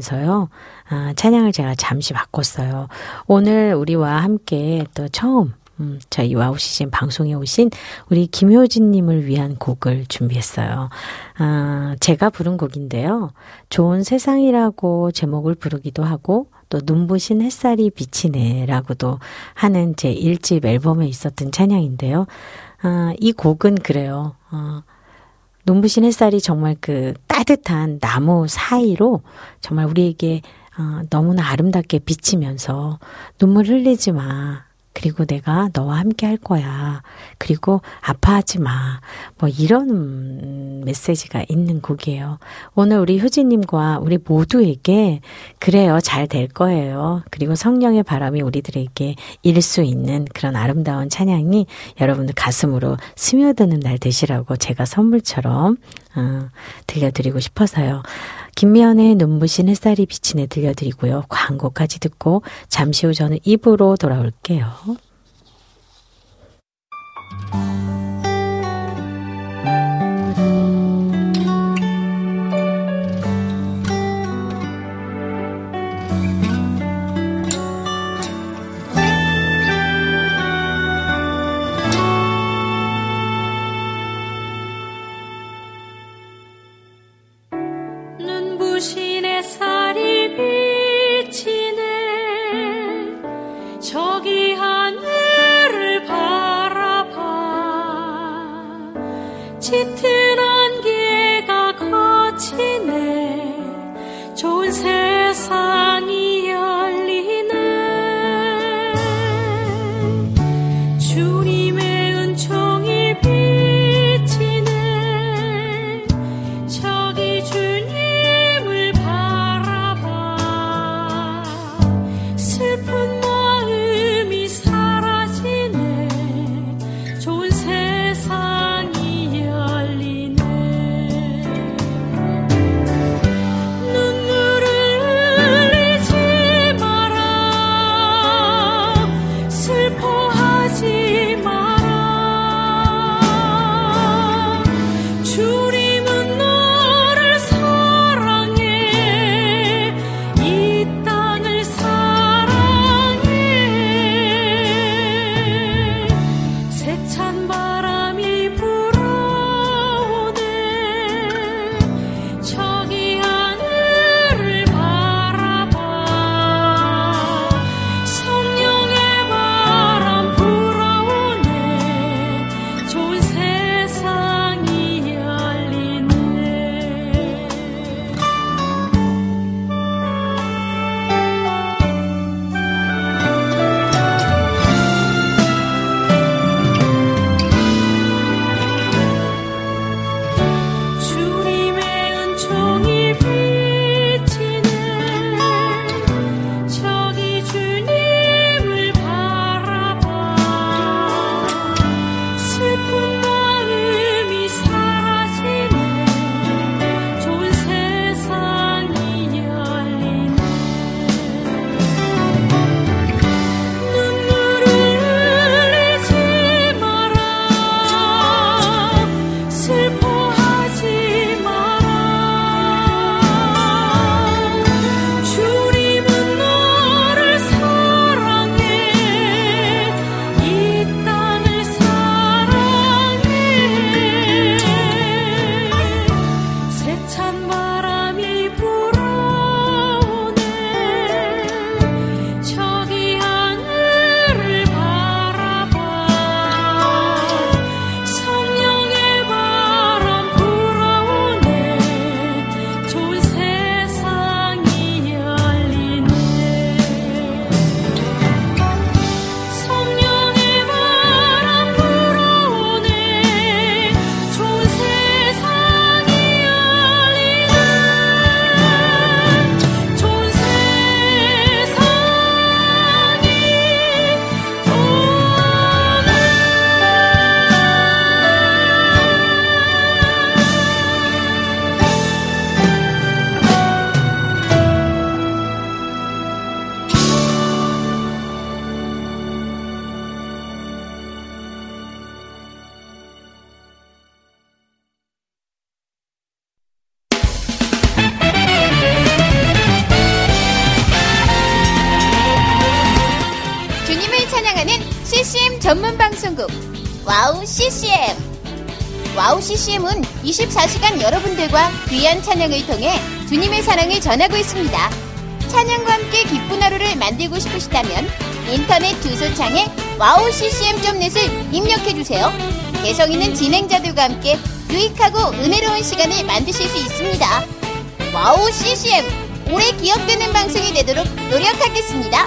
마무리하면서요. 아, 찬양을 제가 잠시 바꿨어요. 오늘 우리와 함께 또 처음 음, 저희 와우 씨씨엠 방송에 오신 우리 김효진님을 위한 곡을 준비했어요. 아, 제가 부른 곡인데요. 좋은 세상이라고 제목을 부르기도 하고 또 눈부신 햇살이 비치네라고도 하는 제 일 집 앨범에 있었던 찬양인데요. 아, 이 곡은 그래요. 어, 눈부신 햇살이 정말 그 따뜻한 나무 사이로 정말 우리에게 어, 너무나 아름답게 비치면서 눈물 흘리지 마. 그리고 내가 너와 함께 할 거야. 그리고 아파하지 마. 뭐 이런 메시지가 있는 곡이에요. 오늘 우리 효진님과 우리 모두에게 그래요. 잘 될 거예요. 그리고 성령의 바람이 우리들에게 일 수 있는 그런 아름다운 찬양이 여러분들 가슴으로 스며드는 날 되시라고 제가 선물처럼 어, 들려드리고 싶어서요. 김미연의 눈부신 햇살이 비치네 들려드리고요. 광고까지 듣고 잠시 후 저는 입으로 돌아올게요. 눈부신 햇살이 비치네 저기 하늘 전문 방송국 와우 씨씨엠. 와우 씨씨엠은 이십사 시간 여러분들과 귀한 찬양을 통해 주님의 사랑을 전하고 있습니다. 찬양과 함께 기쁜 하루를 만들고 싶으시다면 인터넷 주소창에 와우 씨씨엠 닷 넷을 입력해주세요. 개성 있는 진행자들과 함께 유익하고 은혜로운 시간을 만드실 수 있습니다. 와우 씨씨엠, 오래 기억되는 방송이 되도록 노력하겠습니다.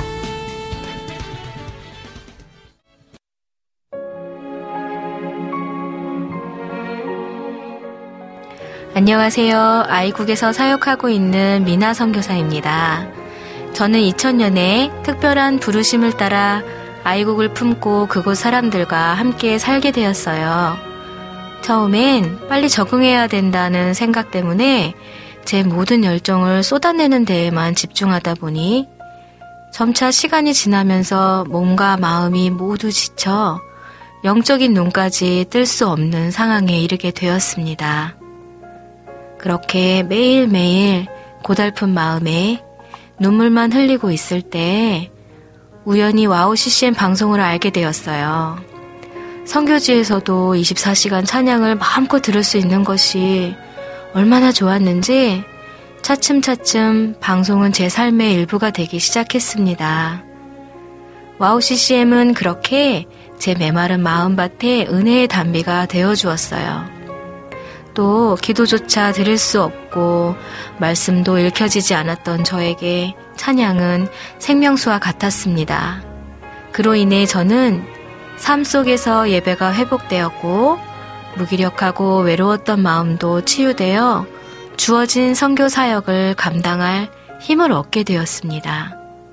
안녕하세요. 아이국에서 사역하고 있는 미나 선교사입니다. 저는 이천 년에 특별한 부르심을 따라 아이국을 품고 그곳 사람들과 함께 살게 되었어요. 처음엔 빨리 적응해야 된다는 생각 때문에 제 모든 열정을 쏟아내는 데에만 집중하다 보니 점차 시간이 지나면서 몸과 마음이 모두 지쳐 영적인 눈까지 뜰 수 없는 상황에 이르게 되었습니다. 그렇게 매일매일 고달픈 마음에 눈물만 흘리고 있을 때 우연히 와우 씨씨엠 방송을 알게 되었어요. 선교지에서도 이십사 시간 찬양을 마음껏 들을 수 있는 것이 얼마나 좋았는지 차츰차츰 방송은 제 삶의 일부가 되기 시작했습니다. 와우 씨씨엠은 그렇게 제 메마른 마음밭에 은혜의 담비가 되어주었어요. 또 기도조차 들을 수 없고 말씀도 읽혀지지 않았던 저에게 찬양은 생명수와 같았습니다. 그로 인해 저는 삶 속에서 예배가 회복되었고 무기력하고 외로웠던 마음도 치유되어 주어진 선교 사역을 감당할 힘을 얻게 되었습니다.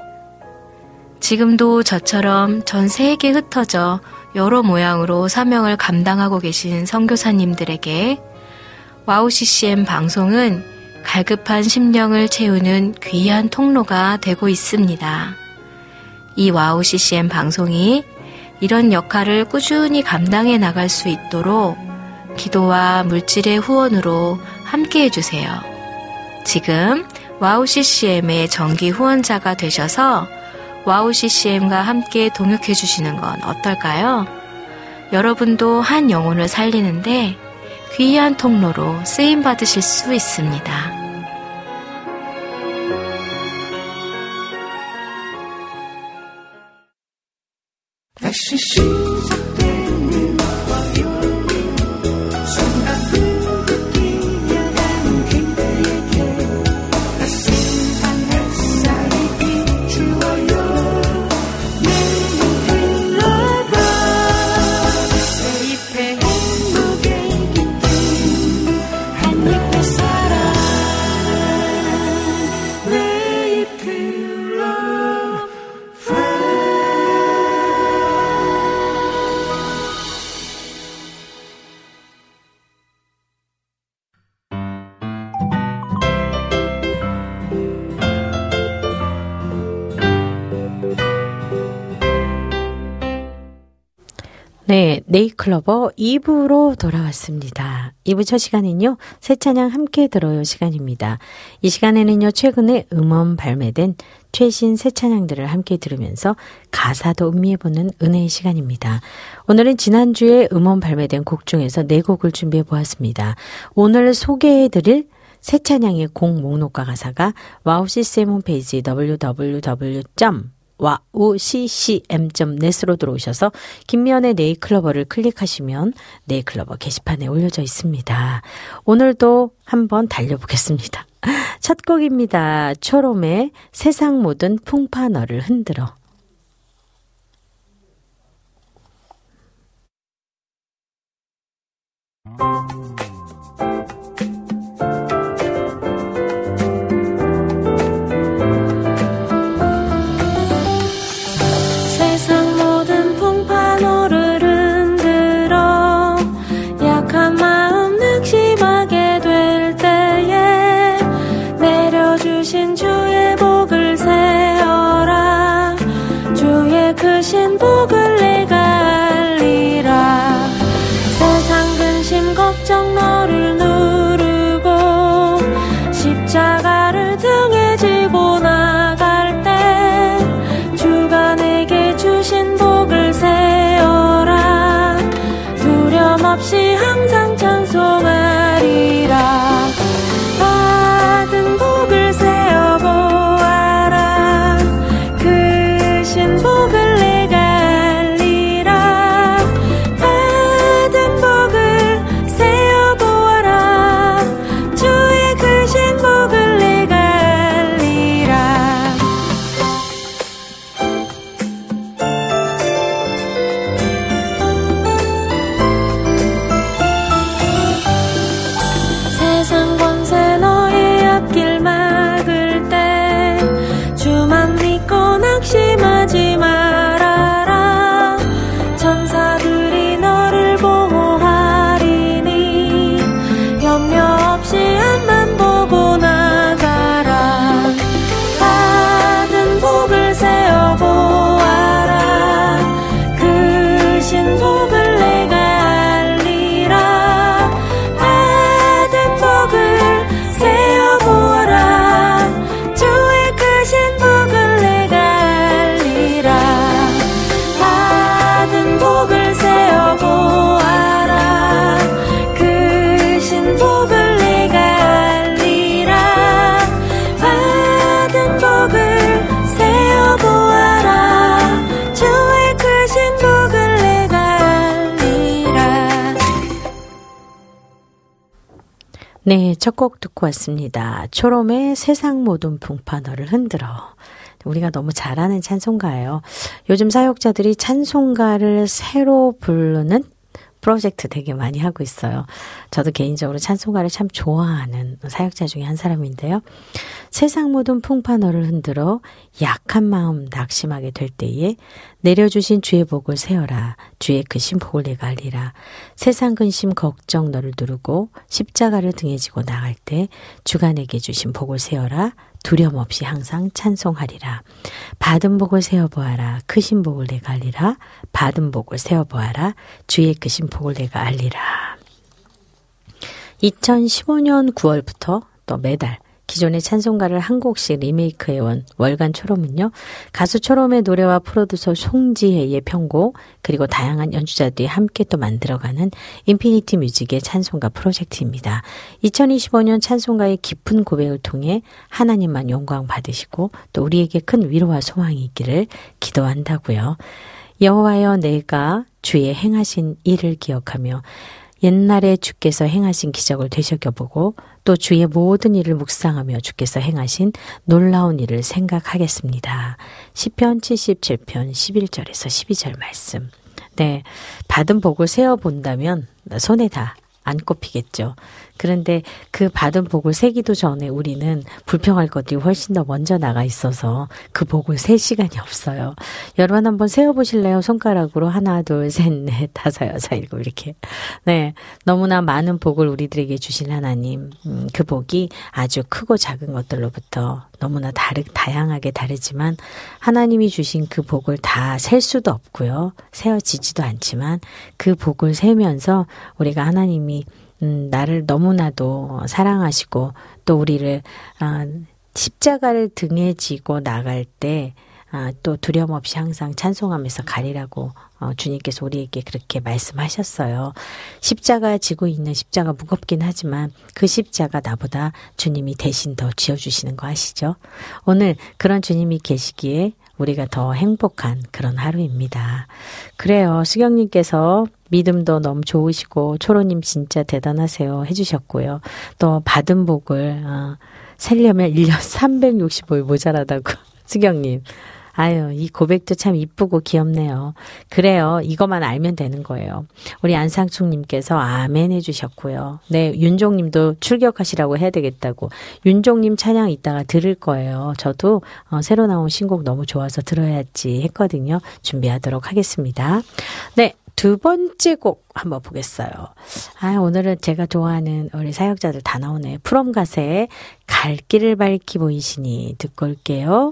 지금도 저처럼 전 세계에 흩어져 여러 모양으로 사명을 감당하고 계신 선교사님들에게 와우 씨씨엠 방송은 갈급한 심령을 채우는 귀한 통로가 되고 있습니다. 이 와우 씨씨엠 방송이 이런 역할을 꾸준히 감당해 나갈 수 있도록 기도와 물질의 후원으로 함께 해주세요. 지금 와우 씨씨엠의 정기 후원자가 되셔서 와우 씨씨엠과 함께 동역해 주시는 건 어떨까요? 여러분도 한 영혼을 살리는데 귀한 통로로 쓰임받으실 수 있습니다. 다시 시작되는 순간을 뛰어가는 그대에게 따스한 햇살이 비추어요. 내일은 흘러가 내 잎에 행복의 깃든 한 잎의 사랑 내 잎을 love 네, 네이클로버 이 부로 돌아왔습니다. 이 부 첫 시간은요, 새 찬양 함께 들어요 시간입니다. 이 시간에는요, 최근에 음원 발매된 최신 새 찬양들을 함께 들으면서 가사도 음미해보는 은혜의 시간입니다. 오늘은 지난주에 음원 발매된 곡 중에서 네 곡을 준비해 보았습니다. 오늘 소개해드릴 새 찬양의 곡 목록과 가사가 와우 씨씨엠 홈페이지 더블유 더블유 더블유 점 와우 씨씨엠 닷 넷으로 들어오셔서 김미연의 네이클로버를 클릭하시면 네이클로버 게시판에 올려져 있습니다. 오늘도 한번 달려보겠습니다. 첫 곡입니다. 초롬의 세상 모든 풍파 너를 흔들어. 크신 복을 내가 알리라. 세상 근심 걱정 너를 누르고 십자가를 등에 지고 나갈 때 주가 내게 주신 복을 세워 네, 첫 곡 듣고 왔습니다. 초롬의 세상 모든 풍파 너를 흔들어. 우리가 너무 잘하는 찬송가예요. 요즘 사역자들이 찬송가를 새로 부르는 프로젝트 되게 많이 하고 있어요. 저도 개인적으로 찬송가를 참 좋아하는 사역자 중에 한 사람인데요. 세상 모든 풍파 너를 흔들어 약한 마음 낙심하게 될 때에 내려주신 주의 복을 세어라. 주의 크신 복을 내가 알리라. 세상 근심 걱정 너를 누르고 십자가를 등에 지고 나갈 때 주가 내게 주신 복을 세어라. 두려움 없이 항상 찬송하리라. 받은 복을 세어보아라. 크신 복을 내가 알리라. 받은 복을 세어보아라. 주의 크신 복을 내가 알리라. 이천십오 년 구월부터 또 매달 기존의 찬송가를 한 곡씩 리메이크해온 월간 초롬은요. 가수 초롬의 노래와 프로듀서 송지혜의 편곡 그리고 다양한 연주자들이 함께 또 만들어가는 인피니티 뮤직의 찬송가 프로젝트입니다. 이천이십오 년 찬송가의 깊은 고백을 통해 하나님만 영광 받으시고 또 우리에게 큰 위로와 소망이 있기를 기도한다고요. 여호와여 내가 주의 행하신 일을 기억하며 옛날에 주께서 행하신 기적을 되새겨보고 또 주의 모든 일을 묵상하며 주께서 행하신 놀라운 일을 생각하겠습니다. 시편 칠십칠 편 십일 절에서 십이 절 말씀. 네, 받은 복을 세어본다면 손에 다 안 꼽히겠죠. 그런데 그 받은 복을 세기도 전에 우리는 불평할 것들이 훨씬 더 먼저 나가 있어서 그 복을 셀 시간이 없어요. 여러분 한번 세어보실래요? 손가락으로 하나, 둘, 셋, 넷, 다섯, 여섯, 일곱 이렇게. 네, 너무나 많은 복을 우리들에게 주신 하나님. 음, 그 복이 아주 크고 작은 것들로부터 너무나 다르, 다양하게 다르지만 하나님이 주신 그 복을 다 셀 수도 없고요. 세어지지도 않지만 그 복을 세면서 우리가 하나님이 음, 나를 너무나도 사랑하시고 또 우리를 아, 십자가를 등에 지고 나갈 때 아, 또 두려움 없이 항상 찬송하면서 가리라고 어, 주님께서 우리에게 그렇게 말씀하셨어요. 십자가 지고 있는 십자가 무겁긴 하지만 그 십자가 나보다 주님이 대신 더 지어주시는 거 아시죠? 오늘 그런 주님이 계시기에 우리가 더 행복한 그런 하루입니다. 그래요. 수경님께서 믿음도 너무 좋으시고 초로님 진짜 대단하세요 해주셨고요. 또 받은 복을 어, 세려면 일 년 삼백육십오 일 모자라다고 수경님. 아유, 이 고백도 참 이쁘고 귀엽네요. 그래요. 이것만 알면 되는 거예요. 우리 안상충님께서 아멘 해주셨고요. 네, 윤종님도 출격하시라고 해야 되겠다고. 윤종님 찬양 이따가 들을 거예요. 저도 어, 새로 나온 신곡 너무 좋아서 들어야지 했거든요. 준비하도록 하겠습니다. 네. 두 번째 곡 한번 보겠어요. 아, 오늘은 제가 좋아하는 우리 사역자들 다 나오네. 프롬가세의 갈 길을 밝히 보이시니 듣고 올게요.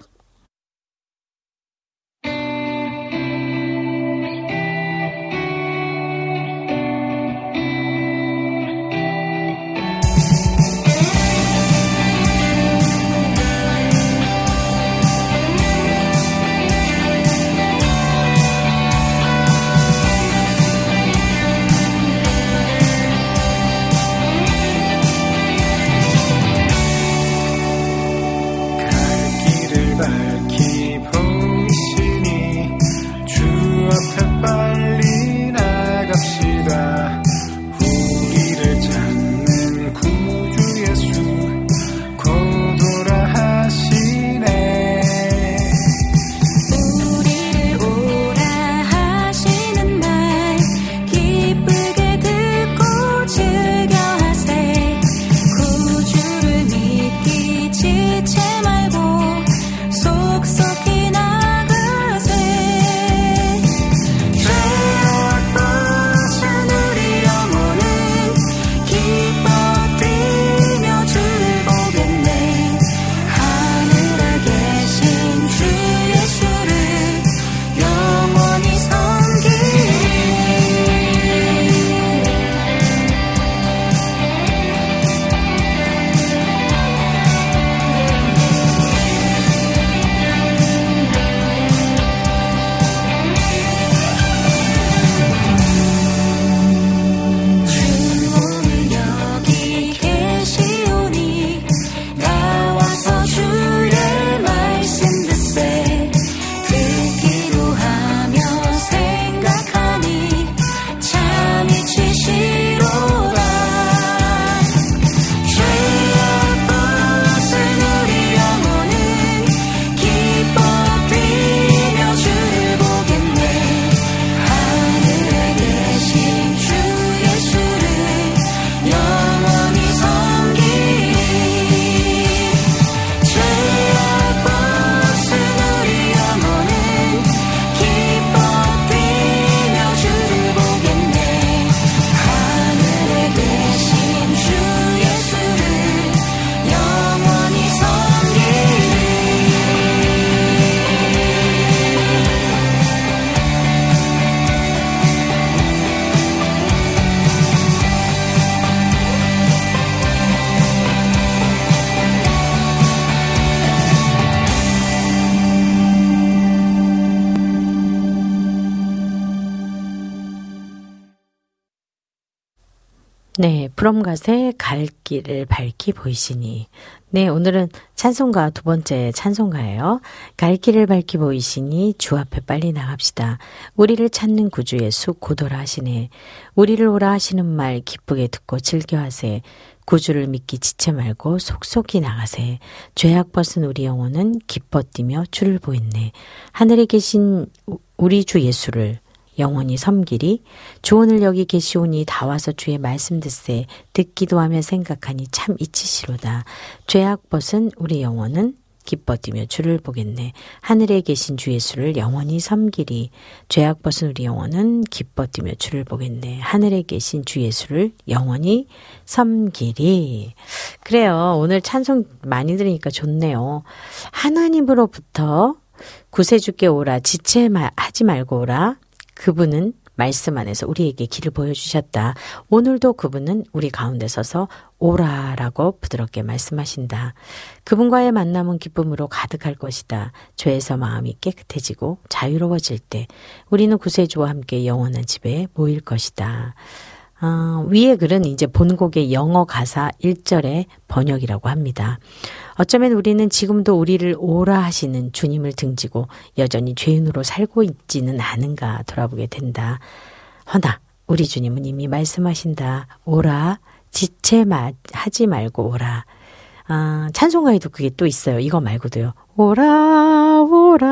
네, 프롬갓의 갈 길을 밝히 보이시니. 네, 오늘은 찬송가 두 번째 찬송가예요. 갈 길을 밝히 보이시니 주 앞에 빨리 나갑시다. 우리를 찾는 구주 예수 고도라 하시네. 우리를 오라 하시는 말 기쁘게 듣고 즐겨하세. 구주를 믿기 지체 말고 속속히 나가세. 죄악 벗은 우리 영혼은 기뻐 뛰며 주를 보였네. 하늘에 계신 우리 주 예수를 영원히 섬기리. 주 오늘 여기 계시오니 다 와서 주의 말씀 듣세. 듣기도 하며 생각하니 참 이치시로다. 죄악 벗은 우리 영혼은 기뻐 뛰며 주를 보겠네. 하늘에 계신 주 예수를 영원히 섬기리. 죄악 벗은 우리 영혼은 기뻐 뛰며 주를 보겠네. 하늘에 계신 주 예수를 영원히 섬기리. 그래요. 오늘 찬송 많이 들으니까 좋네요. 하나님으로부터 구세주께 오라. 지체하지 말고 오라. 그분은 말씀 안에서 우리에게 길을 보여주셨다. 오늘도 그분은 우리 가운데 서서 오라라고 부드럽게 말씀하신다. 그분과의 만남은 기쁨으로 가득할 것이다. 죄에서 마음이 깨끗해지고 자유로워질 때 우리는 구세주와 함께 영원한 집에 모일 것이다. 어, 위의 글은 이제 본곡의 영어 가사 일 절의 번역이라고 합니다. 어쩌면 우리는 지금도 우리를 오라 하시는 주님을 등지고 여전히 죄인으로 살고 있지는 않은가 돌아보게 된다. 허나 우리 주님은 이미 말씀하신다. 오라, 지체하지 말고 오라. 아, 찬송가에도 그게 또 있어요. 이거 말고도요. 오라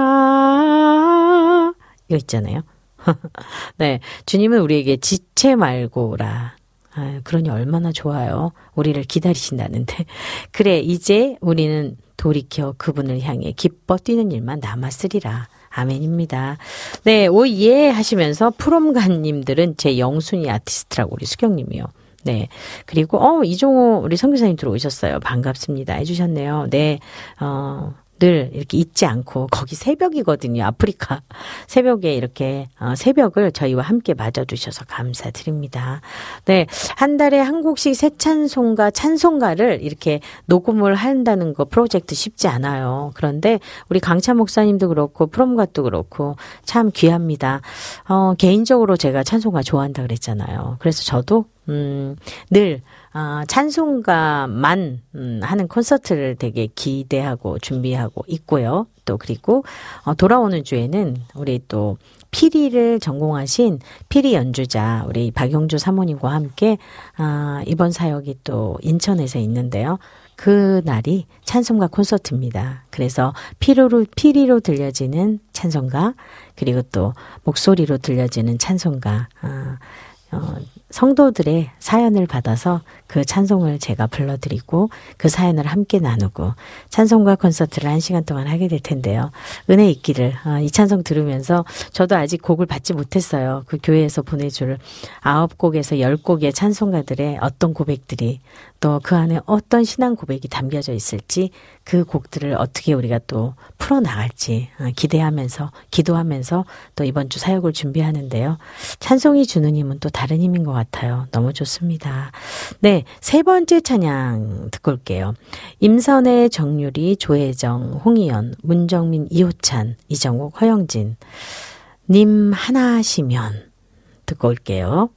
오라 이거 있잖아요. 네, 주님은 우리에게 지체 말고 오라. 아, 그러니 얼마나 좋아요. 우리를 기다리신다는데. 그래, 이제 우리는 돌이켜 그분을 향해 기뻐 뛰는 일만 남았으리라. 아멘입니다. 네, 오예 하시면서 프롬가님들은 제 영순이 아티스트라고 우리 수경님이요. 네. 그리고, 어, 이종호 우리 선교사님 들어오셨어요. 반갑습니다. 해주셨네요. 네, 어, 늘 이렇게 잊지 않고 거기 새벽이거든요. 아프리카 새벽에 이렇게 어, 새벽을 저희와 함께 맞아주셔서 감사드립니다. 네, 한 달에 한 곡씩 새 찬송가 찬송가를 이렇게 녹음을 한다는 거 프로젝트 쉽지 않아요. 그런데 우리 강찬 목사님도 그렇고 프롬갓도 그렇고 참 귀합니다. 어, 개인적으로 제가 찬송가 좋아한다 그랬잖아요. 그래서 저도 음, 늘 아, 찬송가만 음, 하는 콘서트를 되게 기대하고 준비하고 있고요. 또 그리고 어, 돌아오는 주에는 우리 또 피리를 전공하신 피리 연주자 우리 박용주 사모님과 함께 아, 이번 사역이 또 인천에서 있는데요. 그 날이 찬송가 콘서트입니다. 그래서 피로로, 피리로 들려지는 찬송가 그리고 또 목소리로 들려지는 찬송가 아, 어, 성도들의 사연을 받아서 그 찬송을 제가 불러드리고 그 사연을 함께 나누고 찬송가 콘서트를 한 시간 동안 하게 될 텐데요. 은혜 있기를 어, 이 찬송 들으면서 저도 아직 곡을 받지 못했어요. 그 교회에서 보내줄 아홉 곡에서 열 곡의 찬송가들의 어떤 고백들이 또 그 안에 어떤 신앙 고백이 담겨져 있을지 그 곡들을 어떻게 우리가 또 풀어나갈지 기대하면서 기도하면서 또 이번 주 사역을 준비하는데요. 찬송이 주는 힘은 또 다른 힘인 것 같아요. 너무 좋습니다. 네, 세 번째 찬양 듣고 올게요. 임선의 정유리, 조혜정, 홍희연, 문정민, 이호찬, 이정욱, 허영진 님 하나시면 듣고 올게요.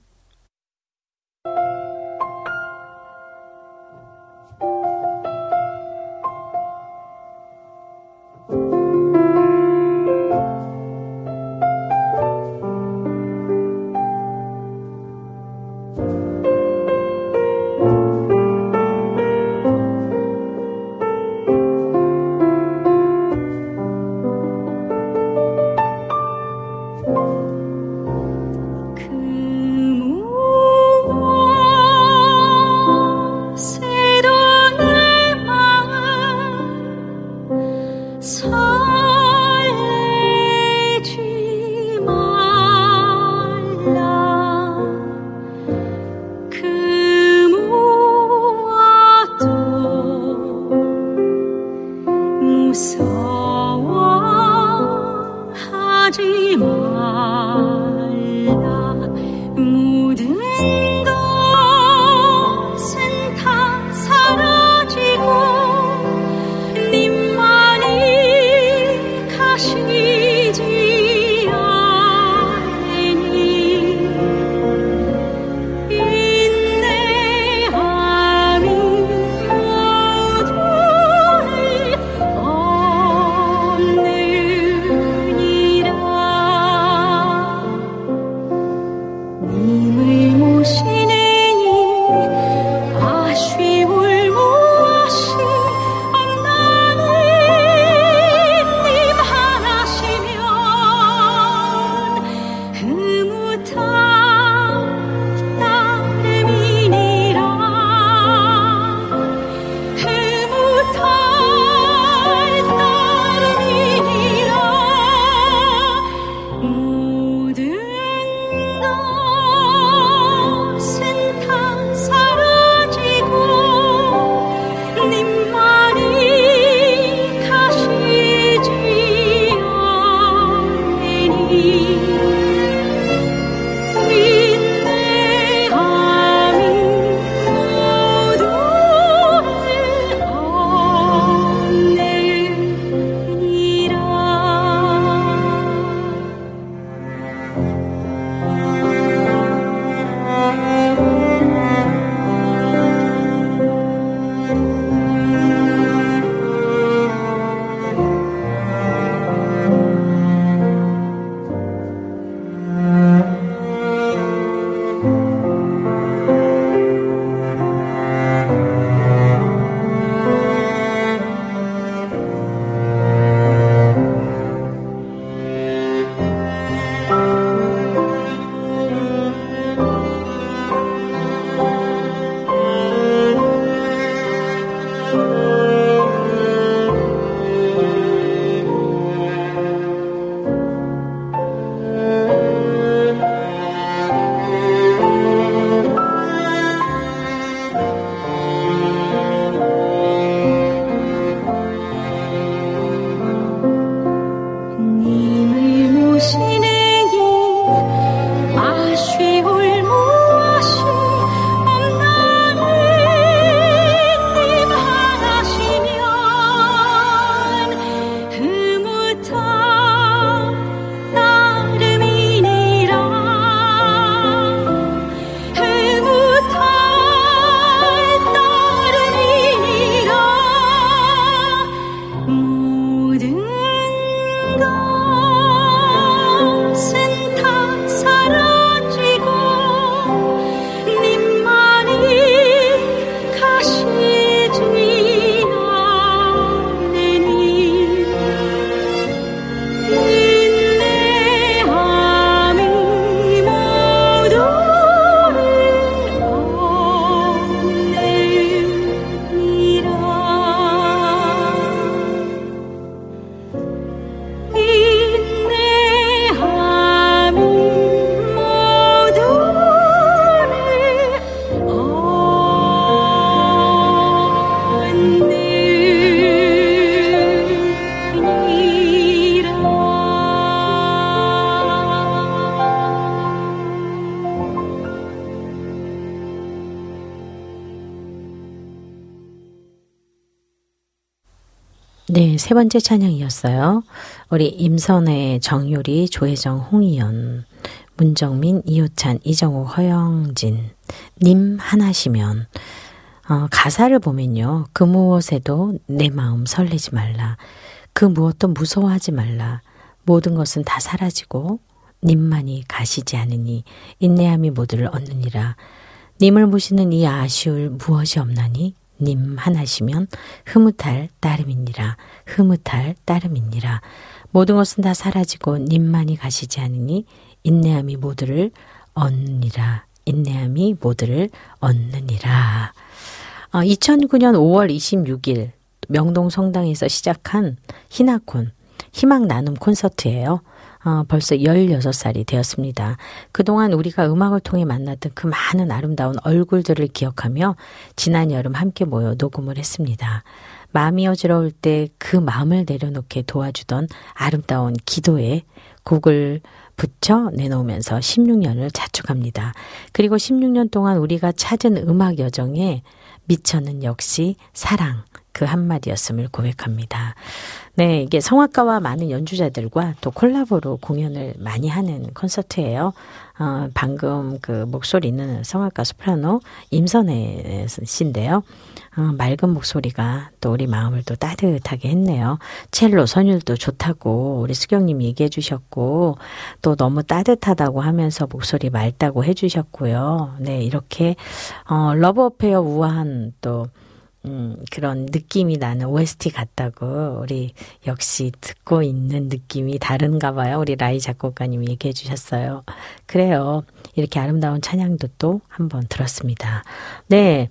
네, 세 번째 찬양이었어요. 우리 임선혜, 정유리, 조혜정, 홍희연, 문정민, 이호찬, 이정우, 허영진, 님 하나시면. 어, 가사를 보면요. 그 무엇에도 내 마음 설레지 말라. 그 무엇도 무서워하지 말라. 모든 것은 다 사라지고 님만이 가시지 않으니 인내함이 모두를 얻느니라. 님을 모시는 이 아쉬울 무엇이 없나니 님 하나시면 흐뭇할 따름이니라. 흐뭇할 따름이니라. 모든 것은 다 사라지고 님만이 가시지 않으니 인내함이 모두를 얻느니라. 인내함이 모두를 얻느니라. 어, 이천구 년 오월 이십육일 명동 성당에서 시작한 희나콘 희망 나눔 콘서트예요. 어, 벌써 열여섯 살이 되었습니다. 그동안 우리가 음악을 통해 만났던 그 많은 아름다운 얼굴들을 기억하며 지난 여름 함께 모여 녹음을 했습니다. 마음이 어지러울 때 그 마음을 내려놓게 도와주던 아름다운 기도에 곡을 붙여 내놓으면서 십육 년을 자축합니다. 그리고 십육 년 동안 우리가 찾은 음악 여정에 미천은 역시 사랑 그 한마디였음을 고백합니다. 네, 이게 성악가와 많은 연주자들과 또 콜라보로 공연을 많이 하는 콘서트예요. 어, 방금 그 목소리는 성악가 소프라노 임선혜 씨인데요. 어, 맑은 목소리가 또 우리 마음을 또 따뜻하게 했네요. 첼로 선율도 좋다고 우리 수경님이 얘기해 주셨고 또 너무 따뜻하다고 하면서 목소리 맑다고 해 주셨고요. 네, 이렇게 어, 러브 어페어 우아한 또 음, 그런 느낌이 나는 오에스티 같다고 우리 역시 듣고 있는 느낌이 다른가 봐요. 우리 라이 작곡가님이 얘기해 주셨어요. 그래요. 이렇게 아름다운 찬양도 또 한번 들었습니다. 네.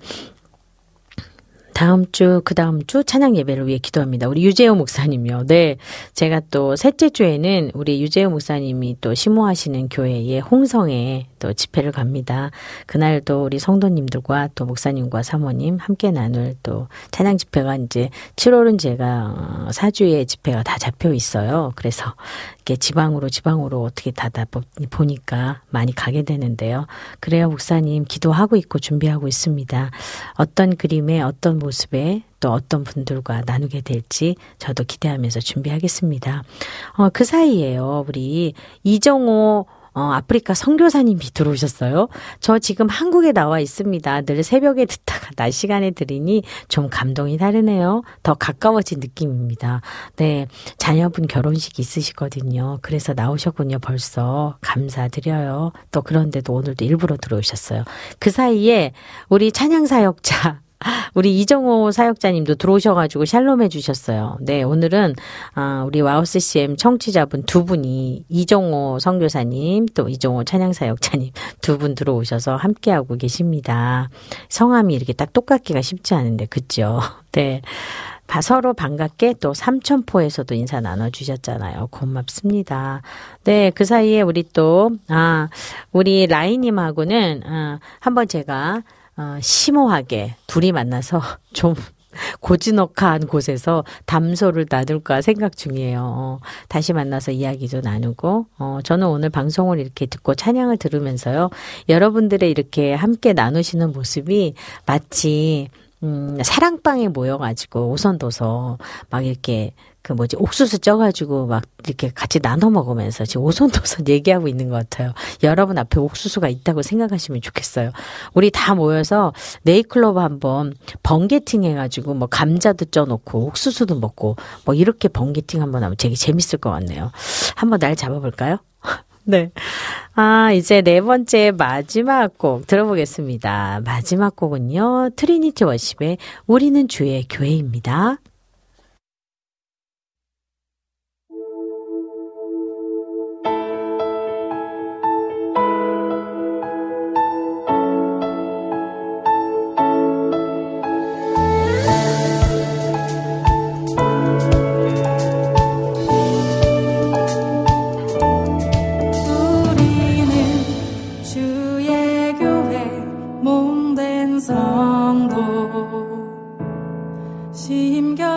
다음 주, 그 다음 주 찬양 예배를 위해 기도합니다. 우리 유재호 목사님이요. 네. 제가 또 셋째 주에는 우리 유재호 목사님이 또 심호하시는 교회의 홍성에 또 집회를 갑니다. 그날도 우리 성도님들과 또 목사님과 사모님 함께 나눌 또 찬양 집회가 이제 칠월은 제가 사주에 집회가 다 잡혀 있어요. 그래서 이렇게 지방으로 지방으로 어떻게 다다 보니까 많이 가게 되는데요. 그래요, 목사님 기도하고 있고 준비하고 있습니다. 어떤 그림에 어떤 모습에 또 어떤 분들과 나누게 될지 저도 기대하면서 준비하겠습니다. 어, 그 사이에요. 우리 이정호 어, 아프리카 선교사님이 들어오셨어요. 저 지금 한국에 나와 있습니다. 늘 새벽에 듣다가 낮 시간에 들으니 좀 감동이 다르네요. 더 가까워진 느낌입니다. 네, 자녀분 결혼식 있으시거든요. 그래서 나오셨군요. 벌써 감사드려요. 또 그런데도 오늘도 일부러 들어오셨어요. 그 사이에 우리 찬양사역자 우리 이정호 사역자님도 들어오셔가지고 샬롬 해주셨어요. 네, 오늘은 아, 우리 와우씨씨엠 청취자분 두 분이 이정호 선교사님 또 이정호 찬양사역자님 두 분 들어오셔서 함께하고 계십니다. 성함이 이렇게 딱 똑같기가 쉽지 않은데 그죠? 네. 서로 반갑게 또 삼천포에서도 인사 나눠주셨잖아요. 고맙습니다. 네, 그 사이에 우리 또, 아, 우리 라이님하고는, 아, 한번 제가, 어, 심오하게 둘이 만나서 좀 고즈넉한 곳에서 담소를 나눌까 생각 중이에요. 어, 다시 만나서 이야기도 나누고, 어, 저는 오늘 방송을 이렇게 듣고 찬양을 들으면서요, 여러분들의 이렇게 함께 나누시는 모습이 마치 음, 사랑방에 모여가지고 오선도서 막 이렇게 그 뭐지 옥수수 쪄가지고 막 이렇게 같이 나눠 먹으면서 지금 오선도서 얘기하고 있는 것 같아요. 여러분 앞에 옥수수가 있다고 생각하시면 좋겠어요. 우리 다 모여서 네이클럽 한번 번개팅 해가지고 뭐 감자도 쪄놓고 옥수수도 먹고 뭐 이렇게 번개팅 한번 하면 되게 재밌을 것 같네요. 한번 날 잡아볼까요? 네. 아, 이제 네 번째 마지막 곡 들어보겠습니다. 마지막 곡은요, 트리니티 워십의 우리는 주의 교회입니다. 성도 심겨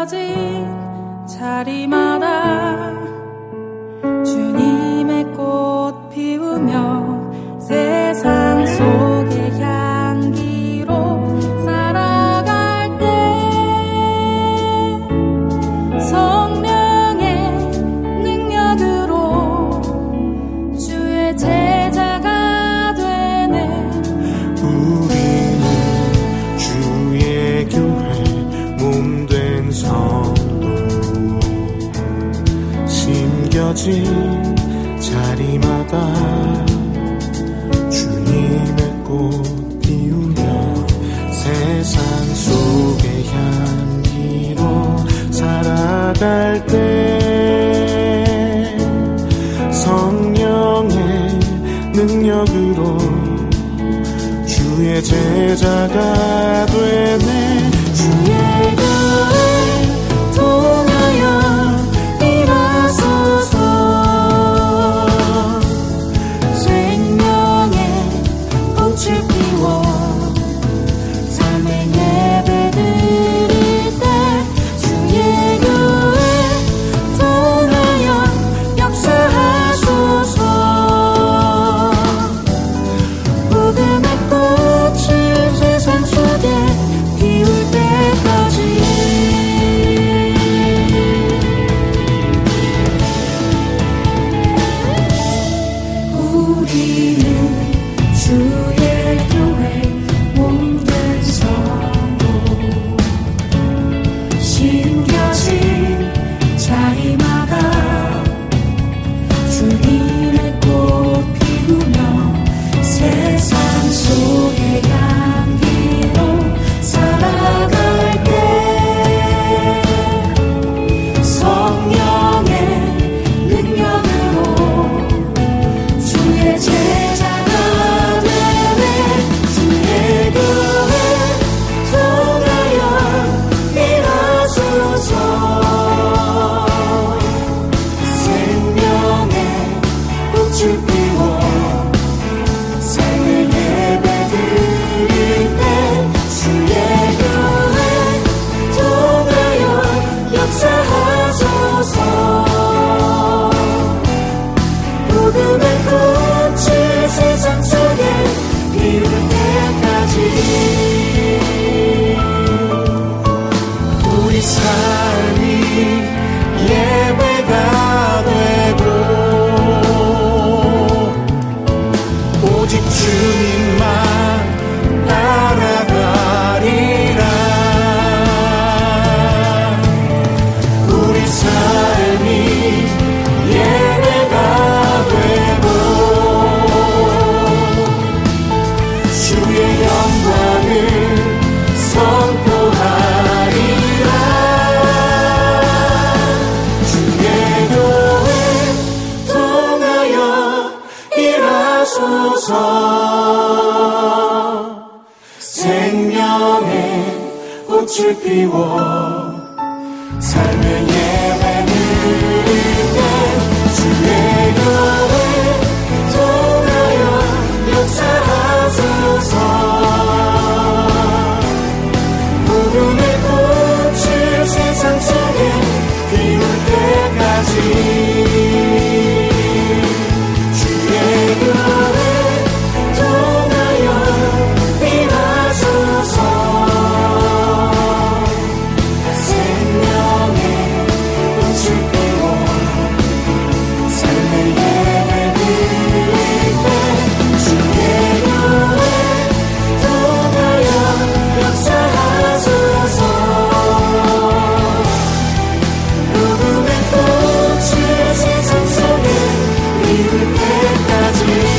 숨겨진 자리마다 주님의 꽃 피우며 세상 속의 향기로 살아갈 때 성령의 능력으로 주의 제자가 되네. 주의 교회 통하여 일하소서. 생명의 꽃을 피워 삶의 예배 드릴 때 주의 교회 통하여 역사하소서. 복음의 꽃을 세상 속에 피울 때까지. 우리는 주의 교회 몸된 성도 심겨진 자리마다 주님의 꽃 피우며 세상 속의 향기로 살아갈 때 성령의 능력으로 주의 제자가 되네. 주의 교회 통하여 일하소서. 생명의 꽃을 피워 삶의 예배 드릴 때 주의 교회 통하여 역사하소서. 복음의 꽃을 세상 속에 피울 때까지. 우리 삶이 예배가 되고 오직 주님만 따라가리라. 우리 삶이 예배가 되고 주의 영광을 선포하리라. 주의 교회 통하여 일하소서. 생명의 꽃을 피워 삶의 예배 드릴 때 주의 교회 통하여 역사하소서. 복음의 꽃을 세상 속에 피울 때까지. 주의 교회 통하여 일하소서. 생명의 꽃을 피워 삶의 예배 드릴 때 주의 교회 통하여 역사하소서. 복음의 꽃을 세상 속에 피울 때까지.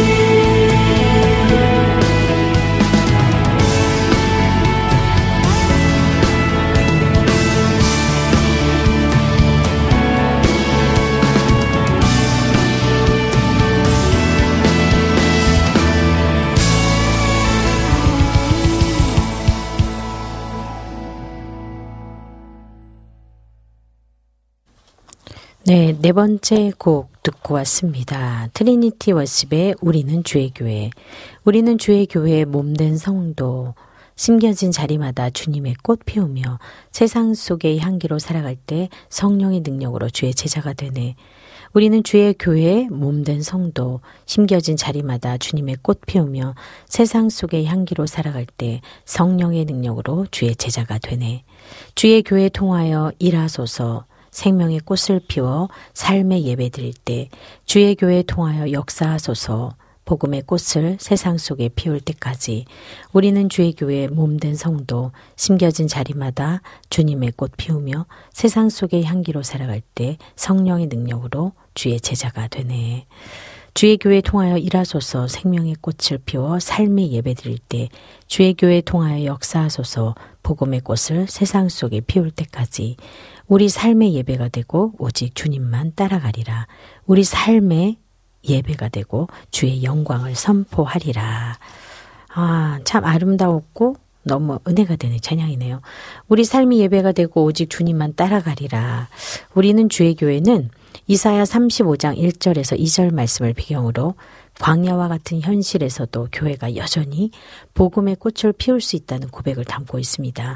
네, 네 번째 곡 듣고 왔습니다. 트리니티 워십의 우리는 주의 교회. 우리는 주의 교회의 몸된 성도. 심겨진 자리마다 주님의 꽃 피우며 세상 속의 향기로 살아갈 때 성령의 능력으로 주의 제자가 되네. 우리는 주의 교회의 몸된 성도. 심겨진 자리마다 주님의 꽃 피우며 세상 속의 향기로 살아갈 때 성령의 능력으로 주의 제자가 되네. 주의 교회 통하여 일하소서. 생명의 꽃을 피워 삶의 예배 드릴 때 주의 교회 통하여 역사하소서. 복음의 꽃을 세상 속에 피울 때까지 우리는 주의 교회의 몸된 성도, 심겨진 자리마다 주님의 꽃 피우며 세상 속의 향기로 살아갈 때 성령의 능력으로 주의 제자가 되네. 주의 교회 통하여 일하소서. 생명의 꽃을 피워 삶의 예배 드릴 때 주의 교회 통하여 역사하소서. 복음의 꽃을 세상 속에 피울 때까지 우리 삶의 예배가 되고 오직 주님만 따라가리라. 우리 삶의 예배가 되고 주의 영광을 선포하리라. 아, 참 아름다웠고 너무 은혜가 되는 찬양이네요. 우리 삶이 예배가 되고 오직 주님만 따라가리라. 우리는 주의 교회는 이사야 삼십오 장 일 절에서 이 절 말씀을 배경으로 광야와 같은 현실에서도 교회가 여전히 복음의 꽃을 피울 수 있다는 고백을 담고 있습니다.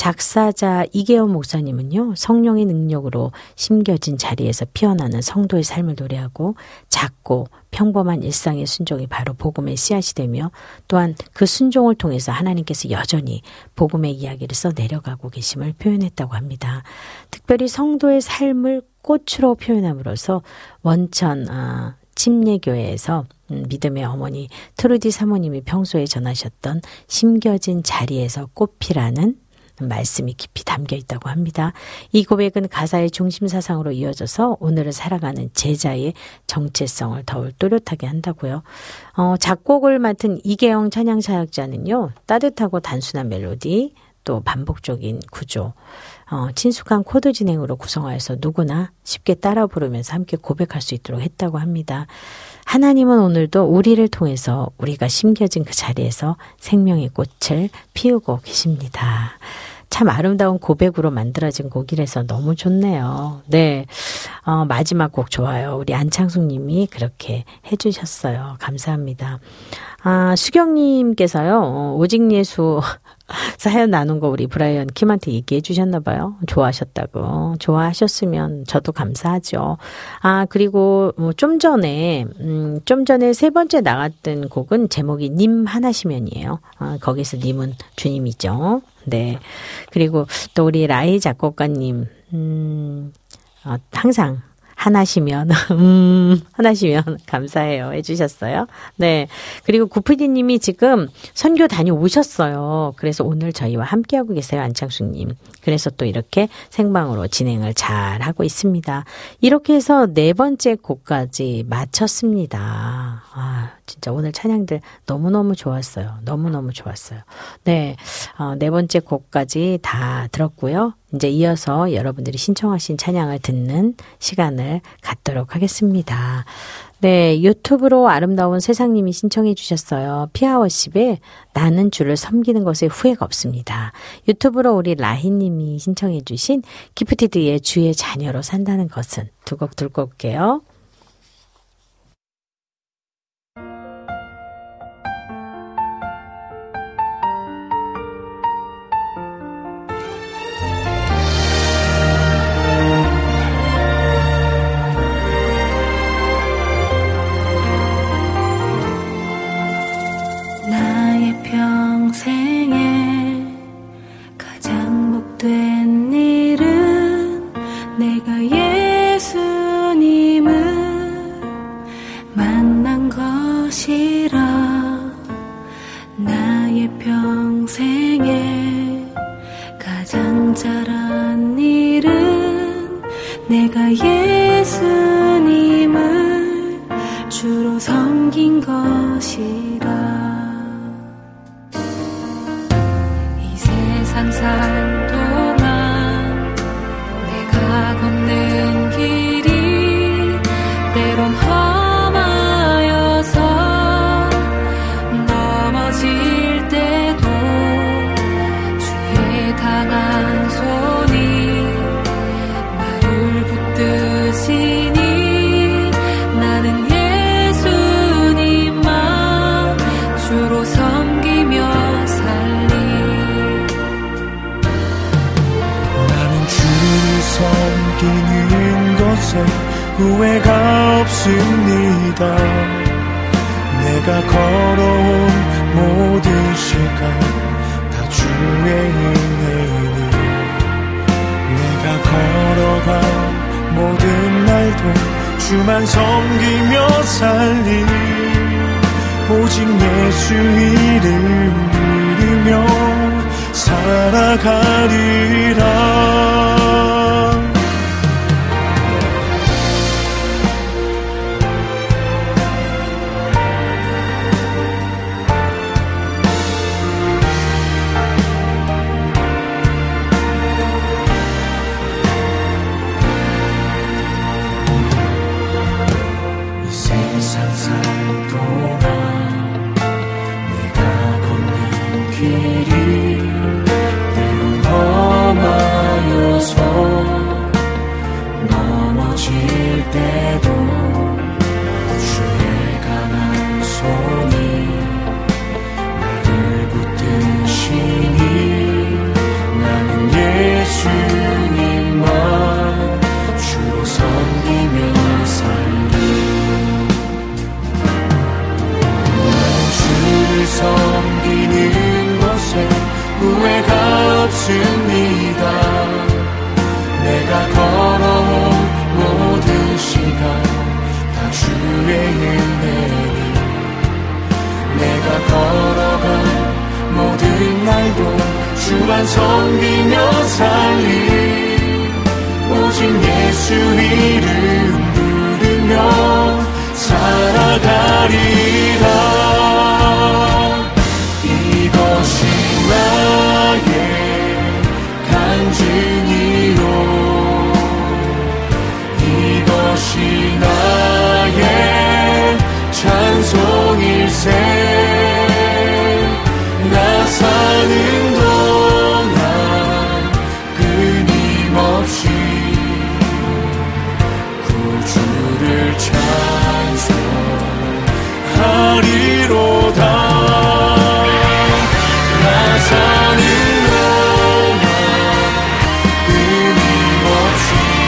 작사자 이계원 목사님은요, 성령의 능력으로 심겨진 자리에서 피어나는 성도의 삶을 노래하고 작고 평범한 일상의 순종이 바로 복음의 씨앗이 되며 또한 그 순종을 통해서 하나님께서 여전히 복음의 이야기를 써 내려가고 계심을 표현했다고 합니다. 특별히 성도의 삶을 꽃으로 표현함으로써 원천 아, 침례교회에서 믿음의 어머니 트루디 사모님이 평소에 전하셨던 심겨진 자리에서 꽃피라는 말씀이 깊이 담겨 있다고 합니다. 이 고백은 가사의 중심 사상으로 이어져서 오늘을 살아가는 제자의 정체성을 더욱 또렷하게 한다고요. 어, 작곡을 맡은 이계영 찬양사역자는요, 따뜻하고 단순한 멜로디, 또 반복적인 구조, 어, 친숙한 코드 진행으로 구성하여서 누구나 쉽게 따라 부르면서 함께 고백할 수 있도록 했다고 합니다. 하나님은 오늘도 우리를 통해서 우리가 심겨진 그 자리에서 생명의 꽃을 피우고 계십니다. 참 아름다운 고백으로 만들어진 곡이라서 너무 좋네요. 네, 어, 마지막 곡 좋아요. 우리 안창숙 님이 그렇게 해주셨어요. 감사합니다. 아, 수경님께서요, 어, 오직 예수 사연 나눈 거 우리 브라이언 킴한테 얘기해 주셨나 봐요. 좋아하셨다고. 좋아하셨으면 저도 감사하죠. 아, 그리고 좀 전에 음, 좀 전에 세 번째 나갔던 곡은 제목이 님 하나시면이에요. 아, 거기서 님은 주님이죠. 네. 그리고 또 우리 라이 작곡가님 음, 어, 항상 하나시면, 음, 하나시면 감사해요. 해주셨어요. 네. 그리고 구피디님이 지금 선교 다녀오셨어요. 그래서 오늘 저희와 함께하고 계세요. 안창수님. 그래서 또 이렇게 생방으로 진행을 잘 하고 있습니다. 이렇게 해서 네 번째 곡까지 마쳤습니다. 아, 진짜 오늘 찬양들 너무너무 좋았어요. 너무너무 좋았어요. 네. 어, 네 번째 곡까지 다 들었고요. 이제 이어서 여러분들이 신청하신 찬양을 듣는 시간을 갖도록 하겠습니다. 네, 유튜브로 아름다운 세상님이 신청해 주셨어요. 피아워십에 나는 주를 섬기는 것에 후회가 없습니다. 유튜브로 우리 라희님이 신청해 주신 기프티드의 주의 자녀로 산다는 것은 두 곡 듣고 올게요. 평생에 가장 복된 일은 내가 예수님을 만난 것이라. 나의 평생에 가장 잘한 일은 내가 예수님을 주로 섬긴 것이라. 살 동안 내가 걷는 길이 때론 험하여서 넘어질 때도 주의 강한 손이 나를 붙드시니 나는 예수님만 주로 섬기며 살리. 섬기는 것에 후회가 없습니다. 내가 걸어온 모든 시간 다 주의 은혜니 내가 걸어간 모든 날도 주만 섬기며 살리. 오직 예수 이름 부르며 살아가리라. 때도 주의 강한 손이 나를 붙드시니 나는 예수님만 주로 섬기며 살리. 주를 섬기는 것에 후회가 없습니다. 내가 걸어온 모든 시간 다 주의 은혜니 내가 걸어간 모든 날도 주만 섬기며 살리. 오직 예수 이름 부르며 살아가리라. 이것이 나의 간증이요 이것이 나의 찬송일세. 나 사는 동안 끊임없이 구주를 찬송하리로다. 나 사는 동안 끊임없이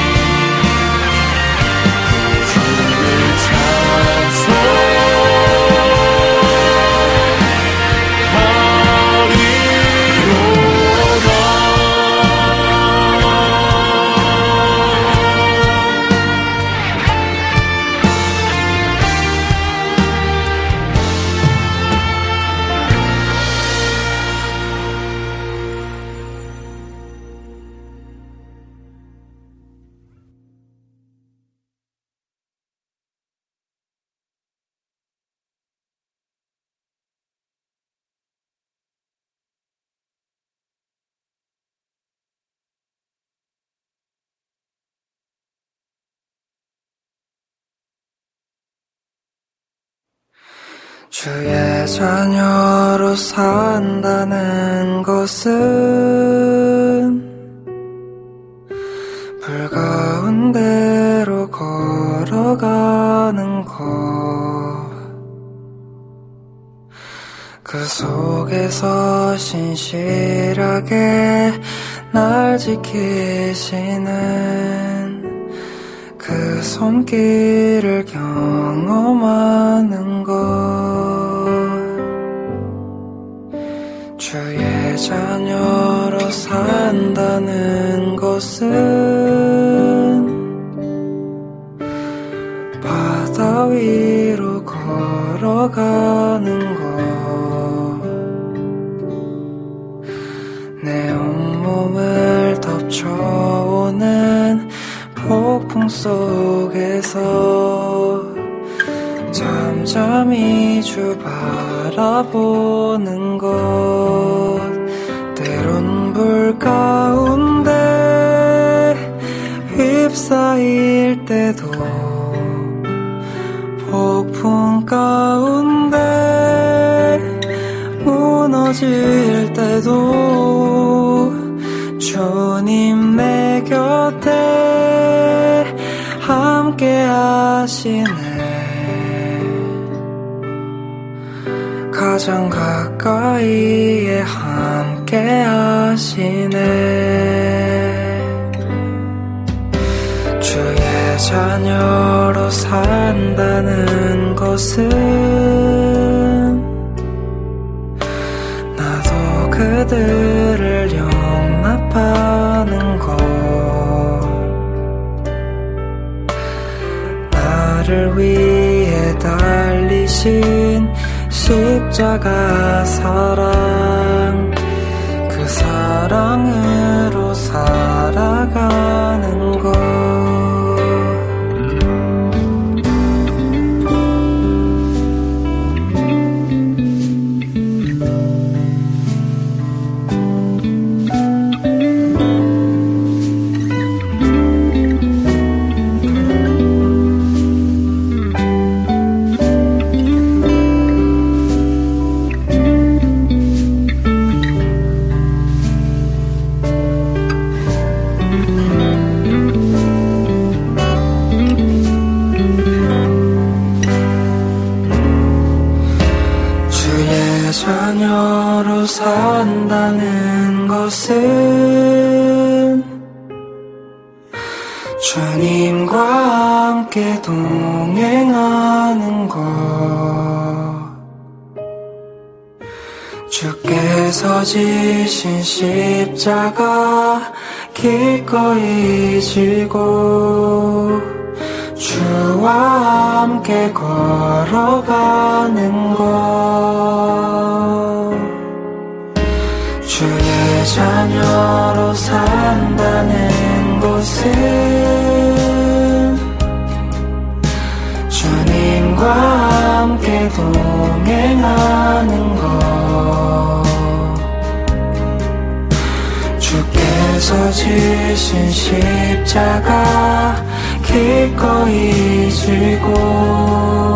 주의 자녀로 산다는 것은 불 가운데로 걸어가는 것, 그 속에서 신실하게 날 지키시는 그 손길을 경험하는 것. 주의 자녀로 산다는 것은 바다 위로 걸어가는 것, 내 온몸을 덮쳐오는 폭풍 속에서 잠잠히 주 바라보는 것, 때론 불 가운데 휩싸일 때도 폭풍 가운데 무너질 때도 주님 내 곁에 함께 하시네. 가장 가까이에 함께 하시네. 주의 자녀로 산다는 것은 나도 그들을 용납하는 것, 나를 위해 달리신 십자가 사랑 그 사랑으로 살아가는 것 자녀로 산다는 것은 주님과 함께 동행하는 것 주께서 지신 십자가 기꺼이 지고 주와 함께 걸어가는 것 주의 자녀로 산다는 것은 주님과 함께 동행하는 것 주께서 지신 십자가 기꺼이 지고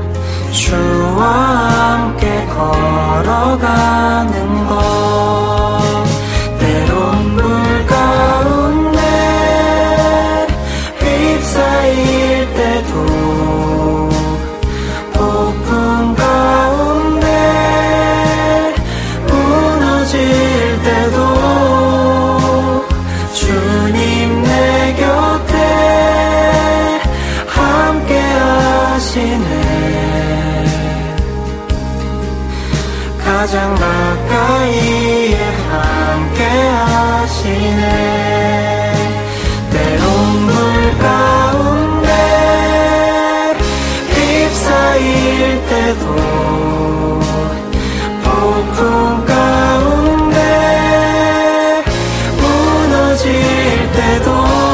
주와 함께 걸어가는 것 때론 물 가운데 휩싸일 때도 폭풍 가운데 무너질 때도 주님 내 곁에 함께 하시네 가장 가까이에 함께 하시네 때론 물 가운데 휩싸일 때도 폭풍 가운데 무너질 때도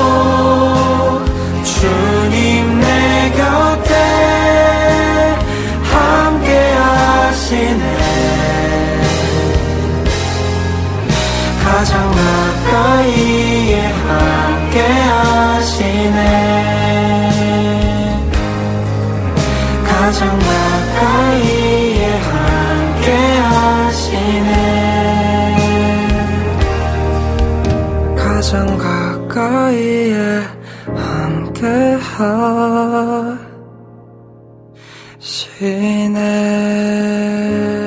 주님 내 곁에 함께 하시네 가장 가까이에 함께 하시네 가장 가까이에 함께 하시네 가장 가까이에 함께 하시네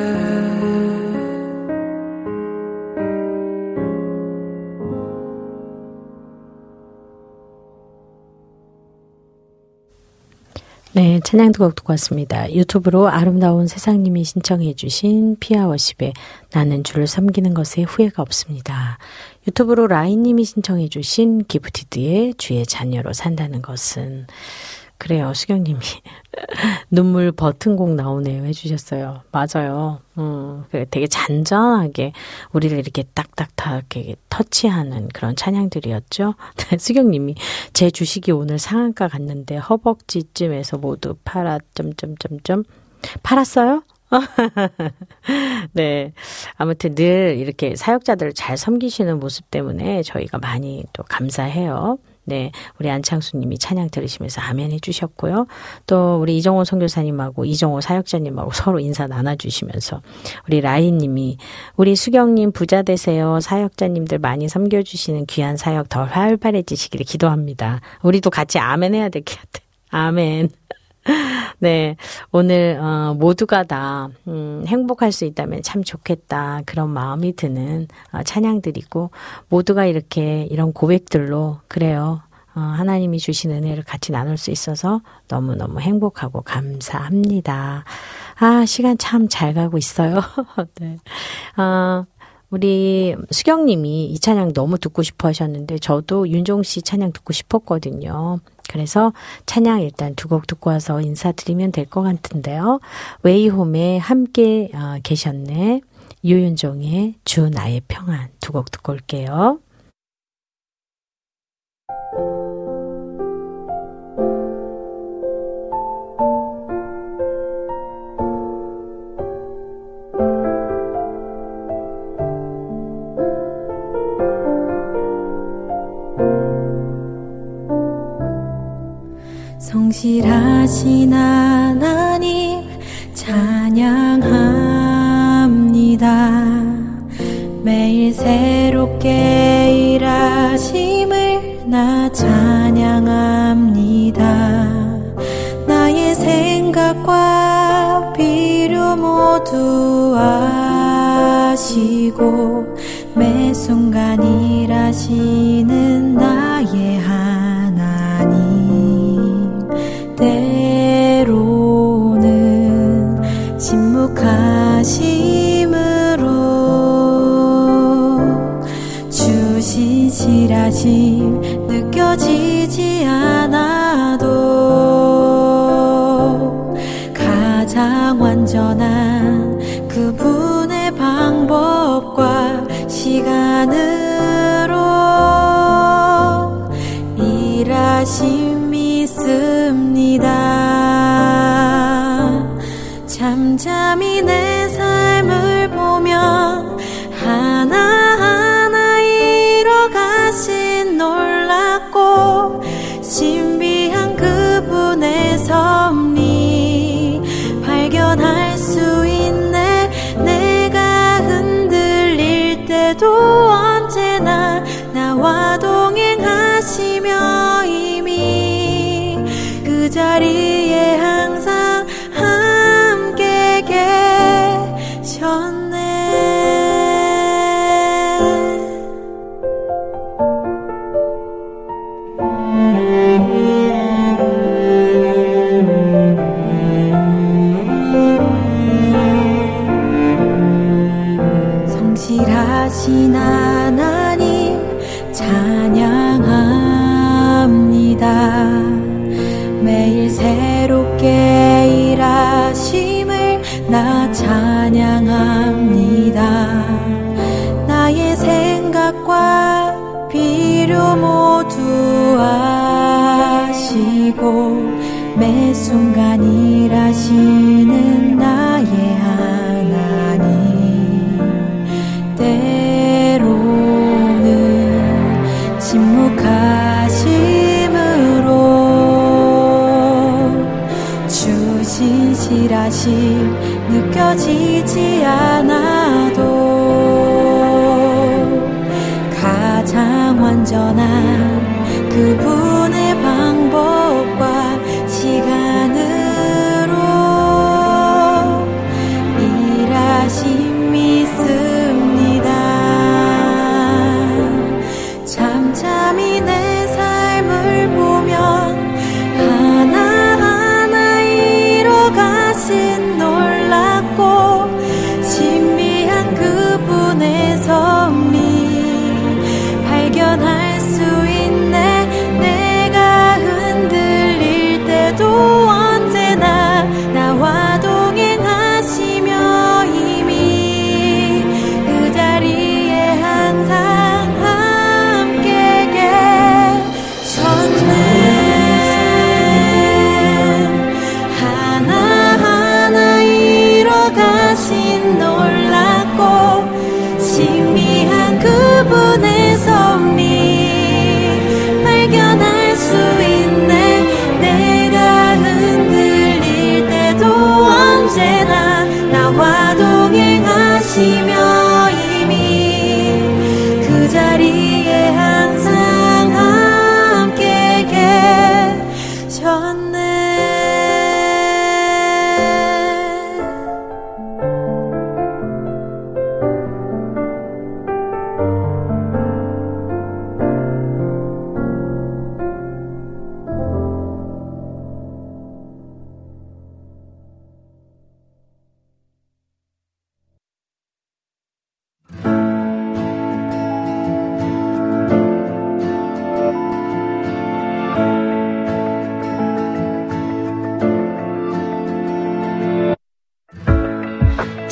네, 찬양 두 곡 듣고 왔습니다. 유튜브로 아름다운 세상님이 신청해 주신 피아워십의 나는 주를 섬기는 것에 후회가 없습니다. 유튜브로 라인님이 신청해 주신 기프티드의 주의 자녀로 산다는 것은 그래요. 수경님이 눈물 버튼곡 나오네요 해주셨어요. 맞아요. 음, 되게 잔잔하게 우리를 이렇게 딱딱하게 터치하는 그런 찬양들이었죠. 수경님이 제 주식이 오늘 상한가 갔는데 허벅지쯤에서 모두 팔아 점점점점 팔았어요? 네. 아무튼 늘 이렇게 사역자들을 잘 섬기시는 모습 때문에 저희가 많이 또 감사해요. 네, 우리 안창수님이 찬양 들으시면서 아멘 해주셨고요. 또 우리 이정호 선교사님하고 이정호 사역자님하고 서로 인사 나눠주시면서 우리 라인님이 우리 수경님 부자 되세요. 사역자님들 많이 섬겨주시는 귀한 사역 더 활발해지시기를 기도합니다. 우리도 같이 아멘 해야 될 것 같아요. 아멘. 네, 오늘 어, 모두가 다 음, 행복할 수 있다면 참 좋겠다 그런 마음이 드는 어, 찬양들이고 모두가 이렇게 이런 고백들로 그래요. 어, 하나님이 주신 은혜를 같이 나눌 수 있어서 너무너무 행복하고 감사합니다. 아, 시간 참 잘 가고 있어요. 네. 어, 우리 수경님이 이 찬양 너무 듣고 싶어 하셨는데 저도 윤종 씨 찬양 듣고 싶었거든요. 그래서 찬양 일단 두 곡 듣고 와서 인사드리면 될 것 같은데요. 웨이홈에 함께 어, 계셨네. 유윤종의 주 나의 평안 두 곡 듣고 올게요. 성실하신 하나님 찬양합니다. 매일 새롭게 일하심을 나 찬양합니다. 나의 생각과 필요 모두 아시고 매 순간 일하시는 나의 하나님. 때로는 침묵하심으로 주신 실하심 느껴지지 않아도 가장 완전한 그분의 방법과 시간으로 일하심 믿습니다. 잠잠히 내 삶을 보면 하나하나 이뤄가신 놀랍고 신비한 그분의 섭리 발견할 수 있네. 내가 흔들릴 때도 언제나 나와 동행하시며 이미 그 자리에 항상 함께 계셨네. 성실하신 하나님 찬양합니다. 매일 새롭게 일하심을 나 찬양합니다. 나의 생각과 필요 모두 아시고 매 순간 일하시는 나의 하나님. 때로는 침묵하심으로 주신 실하심 느껴지지 않아도 가장 완전한 그분의 방법과 시간으로 일하심 믿습니다. 잠잠히 내 삶을 보면 하나하나 이뤄가신 놀랍고 신비한 그분의 섭리 발견할 수 있네. 내가 흔들릴 때도 언제나 나와 동행하시며 이미 그 자리에 항상 함께 계셨네. 하나하나 이뤄가신 놀랍고 신비한 그분의 섭리 발견할 수 있네. 내가 흔들릴 때도 언제나 나와 동행하시며 이미 그 자리에 항상 함께 계셨네.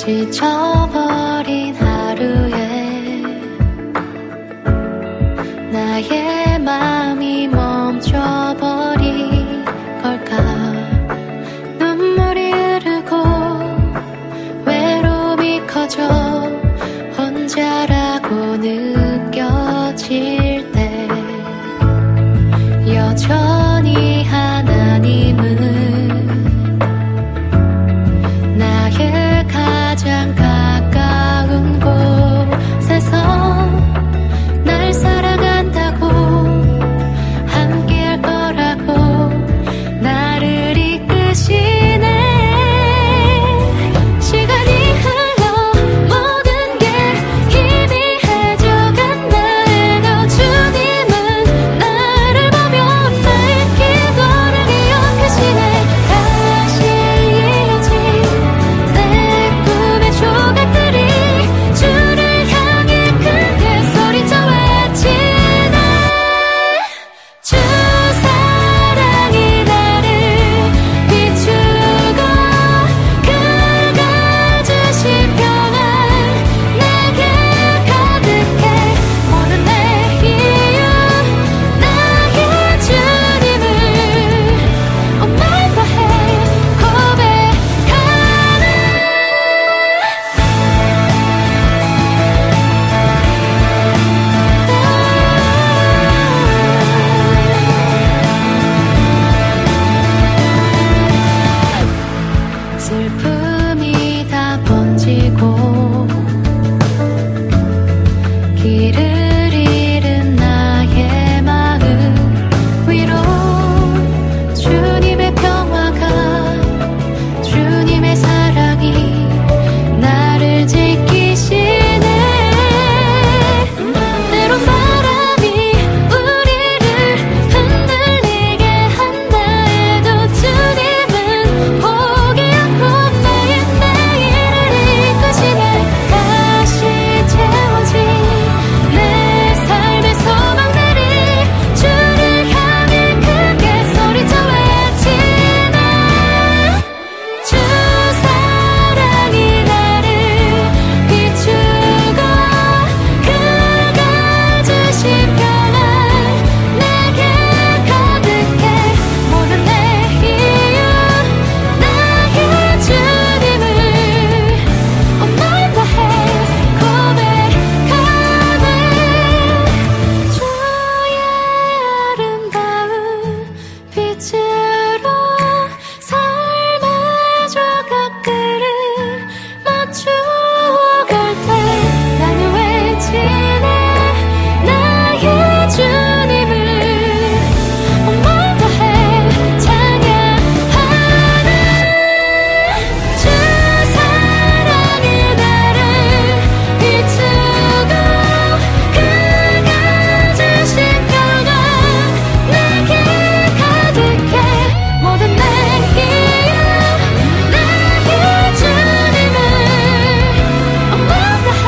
지쳐버린 하루에 나의 마음이 멈춰버린 걸까. 눈물이 흐르고 외로움이 커져 혼자라고 느껴질 때 여전히 하나님은 나의 가장 가까운 곳에서 날 사랑한다고 함께할 거라고 나를 이끄시네. 시간이 흘러 모든 게 희미해져간다 해도 주님은 나를 보며 나의 기도를 기억하시네. 다시 이어진 내 꿈의 조각들이 주를 향해 크게 소리쳐 외치네. 주 사랑이 나를 비추고 그가 주신 평안 내게 가득해. 모든 내 이유 나의 주님을 엄마의 다해 고백하네. 슬픔이 다 번지고 길을 잃은 나의 마음 위로 주님의 평화가 주님의 사랑이 나를 지키시네. 때론 바람이 우리를 흔들리게 한다 해도 주님은 포기 않고 매일 내일을 이끄시네. 다시 채워진 내 삶의 소망들이 주를 향해 크게 소리쳐 외치네. 주 사랑이 나를 비추고 그가 주신 평안 내게 가득해. 모든 내 이유 나의 주님을 엄마의 다해 고백하네. 주의 아름다운 빛으로 삶의 조각들을 맞추어갈 때 나는 외치네. 나의 주님을 엄마의 다해 찬양하네. 주 사랑이 나를 비추고 그가 주신 평안 내게 가득해. 모든 내 이유 나의 주님을 엄마의 다해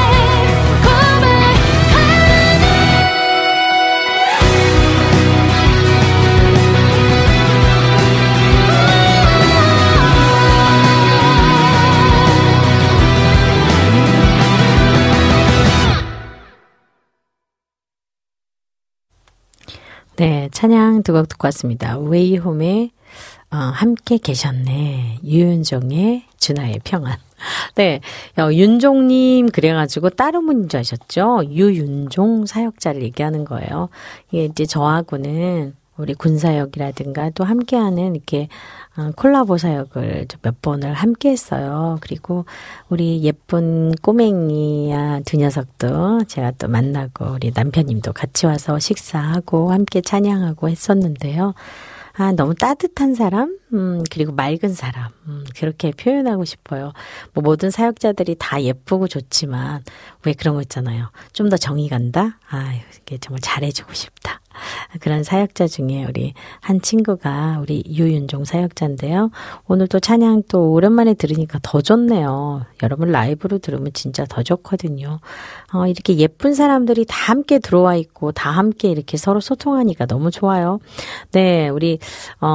네, 찬양 두 곡 듣고 왔습니다. 웨이홈의 어, 함께 계셨네. 유윤종의 주나의 평안. 네, 어, 윤종님 그래가지고 다른 분인 줄 아셨죠? 유윤종 사역자를 얘기하는 거예요. 이게 이제 저하고는 우리 군사역이라든가 또 함께하는 이렇게 어, 콜라보 사역을 좀 몇 번을 함께 했어요. 그리고 우리 예쁜 꼬맹이야 두 녀석도 제가 또 만나고 우리 남편님도 같이 와서 식사하고 함께 찬양하고 했었는데요. 아, 너무 따뜻한 사람, 음, 그리고 맑은 사람, 음, 그렇게 표현하고 싶어요. 뭐, 모든 사역자들이 다 예쁘고 좋지만, 왜 그런 거 있잖아요. 좀 더 정이 간다? 아, 이게 정말 잘해주고 싶다. 그런 사역자 중에 우리 한 친구가 우리 유윤종 사역자인데요. 오늘 또 찬양 또 오랜만에 들으니까 더 좋네요. 여러분 라이브로 들으면 진짜 더 좋거든요. 어, 이렇게 예쁜 사람들이 다 함께 들어와 있고 다 함께 이렇게 서로 소통하니까 너무 좋아요. 네, 우리 어,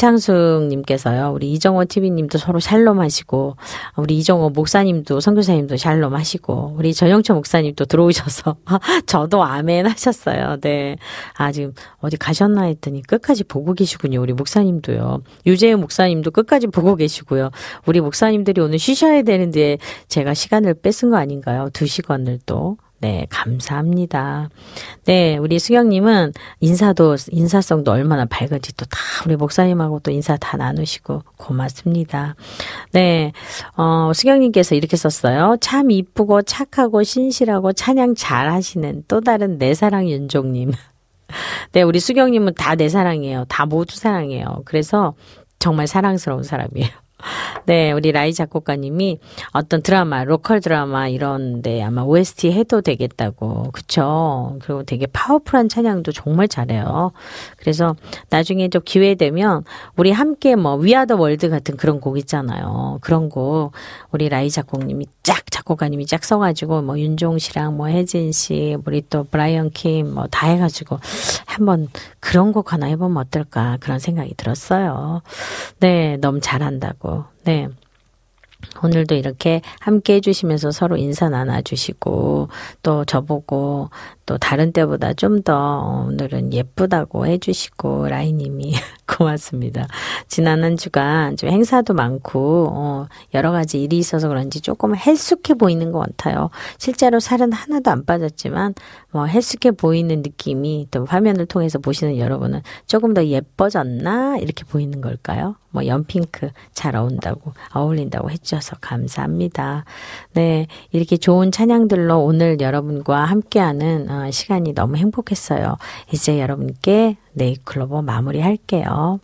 안창숙님께서요, 우리 이정호 티비님도 서로 샬롬 하시고, 우리 이정호 목사님도, 선교사님도 샬롬 하시고, 우리 전영철 목사님도 들어오셔서, 저도 아멘 하셨어요. 네. 아, 지금 어디 가셨나 했더니 끝까지 보고 계시군요. 우리 목사님도요. 유재현 목사님도 끝까지 보고 계시고요. 우리 목사님들이 오늘 쉬셔야 되는데 제가 시간을 뺏은 거 아닌가요? 두 시간을 또. 네, 감사합니다. 네, 우리 수경님은 인사도, 인사성도 얼마나 밝은지 또 다 우리 목사님하고 또 인사 다 나누시고 고맙습니다. 네, 어, 수경님께서 이렇게 썼어요. 참 이쁘고 착하고 신실하고 찬양 잘 하시는 또 다른 내 사랑 윤종님. 네, 우리 수경님은 다 내 사랑이에요. 다 모두 사랑해요. 그래서 정말 사랑스러운 사람이에요. 네, 우리 라이 작곡가님이 어떤 드라마, 로컬 드라마 이런데 아마 오에스티 해도 되겠다고. 그쵸? 그리고 되게 파워풀한 찬양도 정말 잘해요. 그래서 나중에 좀 기회 되면 우리 함께 뭐 위아더 월드 같은 그런 곡 있잖아요. 그런 곡 우리 라이 작곡님이 쫙 작곡가님이 쫙 써가지고 뭐 윤종 씨랑 뭐 혜진 씨, 우리 또 브라이언 킴 뭐 다 해가지고 한번 그런 곡 하나 해보면 어떨까 그런 생각이 들었어요. 네, 너무 잘한다고. 네. 오늘도 이렇게 함께 해주시면서 서로 인사 나눠주시고 또 저보고 또 다른 때보다 좀 더 오늘은 예쁘다고 해주시고 라이님이 고맙습니다. 지난 한 주간 좀 행사도 많고 어, 여러 가지 일이 있어서 그런지 조금 헬쑥해 보이는 것 같아요. 실제로 살은 하나도 안 빠졌지만 뭐 헬쑥해 보이는 느낌이 또 화면을 통해서 보시는 여러분은 조금 더 예뻐졌나 이렇게 보이는 걸까요? 뭐 연핑크 잘 어울린다고 어울린다고 해주셔서 감사합니다. 네, 이렇게 좋은 찬양들로 오늘 여러분과 함께하는 어, 시간이 너무 행복했어요. 이제 여러분께 네이클로버 마무리할게요.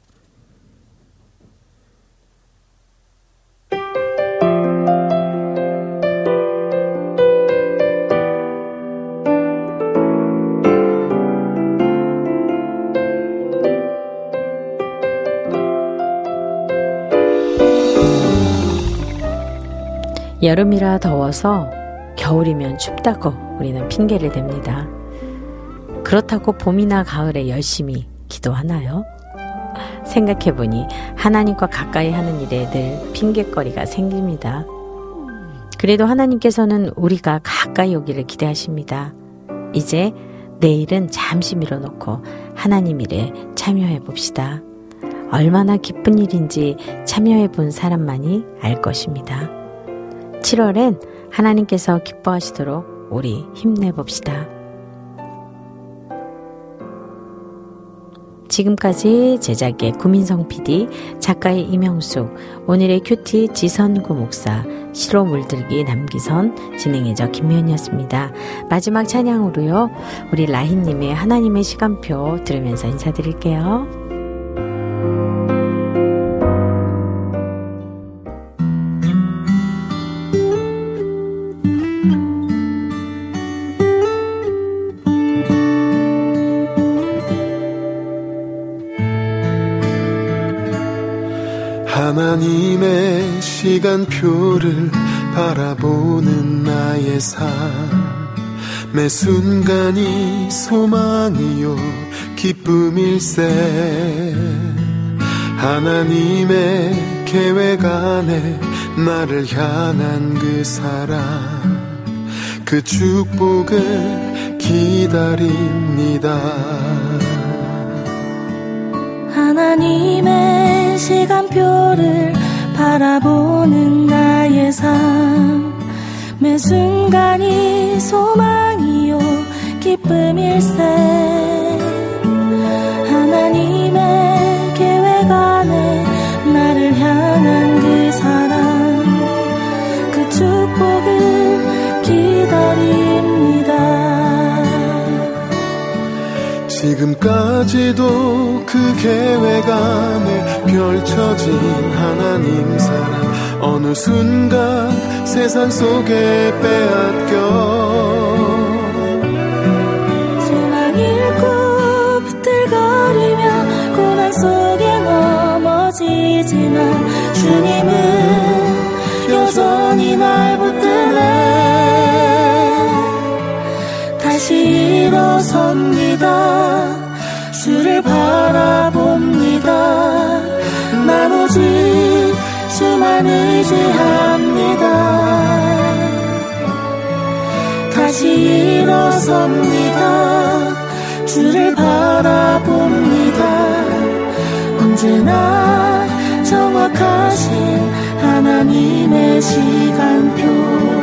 여름이라 더워서 겨울이면 춥다고 우리는 핑계를 댑니다. 그렇다고 봄이나 가을에 열심히 기도하나요? 생각해보니 하나님과 가까이 하는 일에 늘 핑계거리가 생깁니다. 그래도 하나님께서는 우리가 가까이 오기를 기대하십니다. 이제 내일은 잠시 밀어놓고 하나님 일에 참여해 봅시다. 얼마나 기쁜 일인지 참여해 본 사람만이 알 것입니다. 칠월엔 하나님께서 기뻐하시도록 우리 힘내봅시다. 지금까지 제작의 구민성 피디, 작가의 임영숙, 오늘의 큐티 지선구 목사, 시로 물들기 남기선, 진행의 저 김미연이었습니다. 마지막 찬양으로요, 우리 라희님의 하나님의 시간표 들으면서 인사드릴게요. 하나님의 시간표를 바라보는 나의 삶, 매 순간이 소망이요 기쁨일세. 하나님의 계획 안에 나를 향한 그 사랑, 그 축복을 기다립니다. 하나님의 시간표를 바라보는 나의 삶, 매 순간이 소망이요 기쁨일세. 하나님의 계획 안에 나를 향한 그 사랑, 그 축복을 기다립니다. 지금까지도 그 계획 안에 펼쳐진 하나님 사랑, 어느 순간 세상 속에 빼앗겨 소망 잃고 비틀거리며 고난 속에 넘어지지만 주님은 여전히 날 붙드네. 다시 일어섭니다. 주를 바라봅니다. 오직 주만 의지합니다. 다시 일어섭니다. 주를 바라봅니다. 언제나 정확하신 하나님의 시간표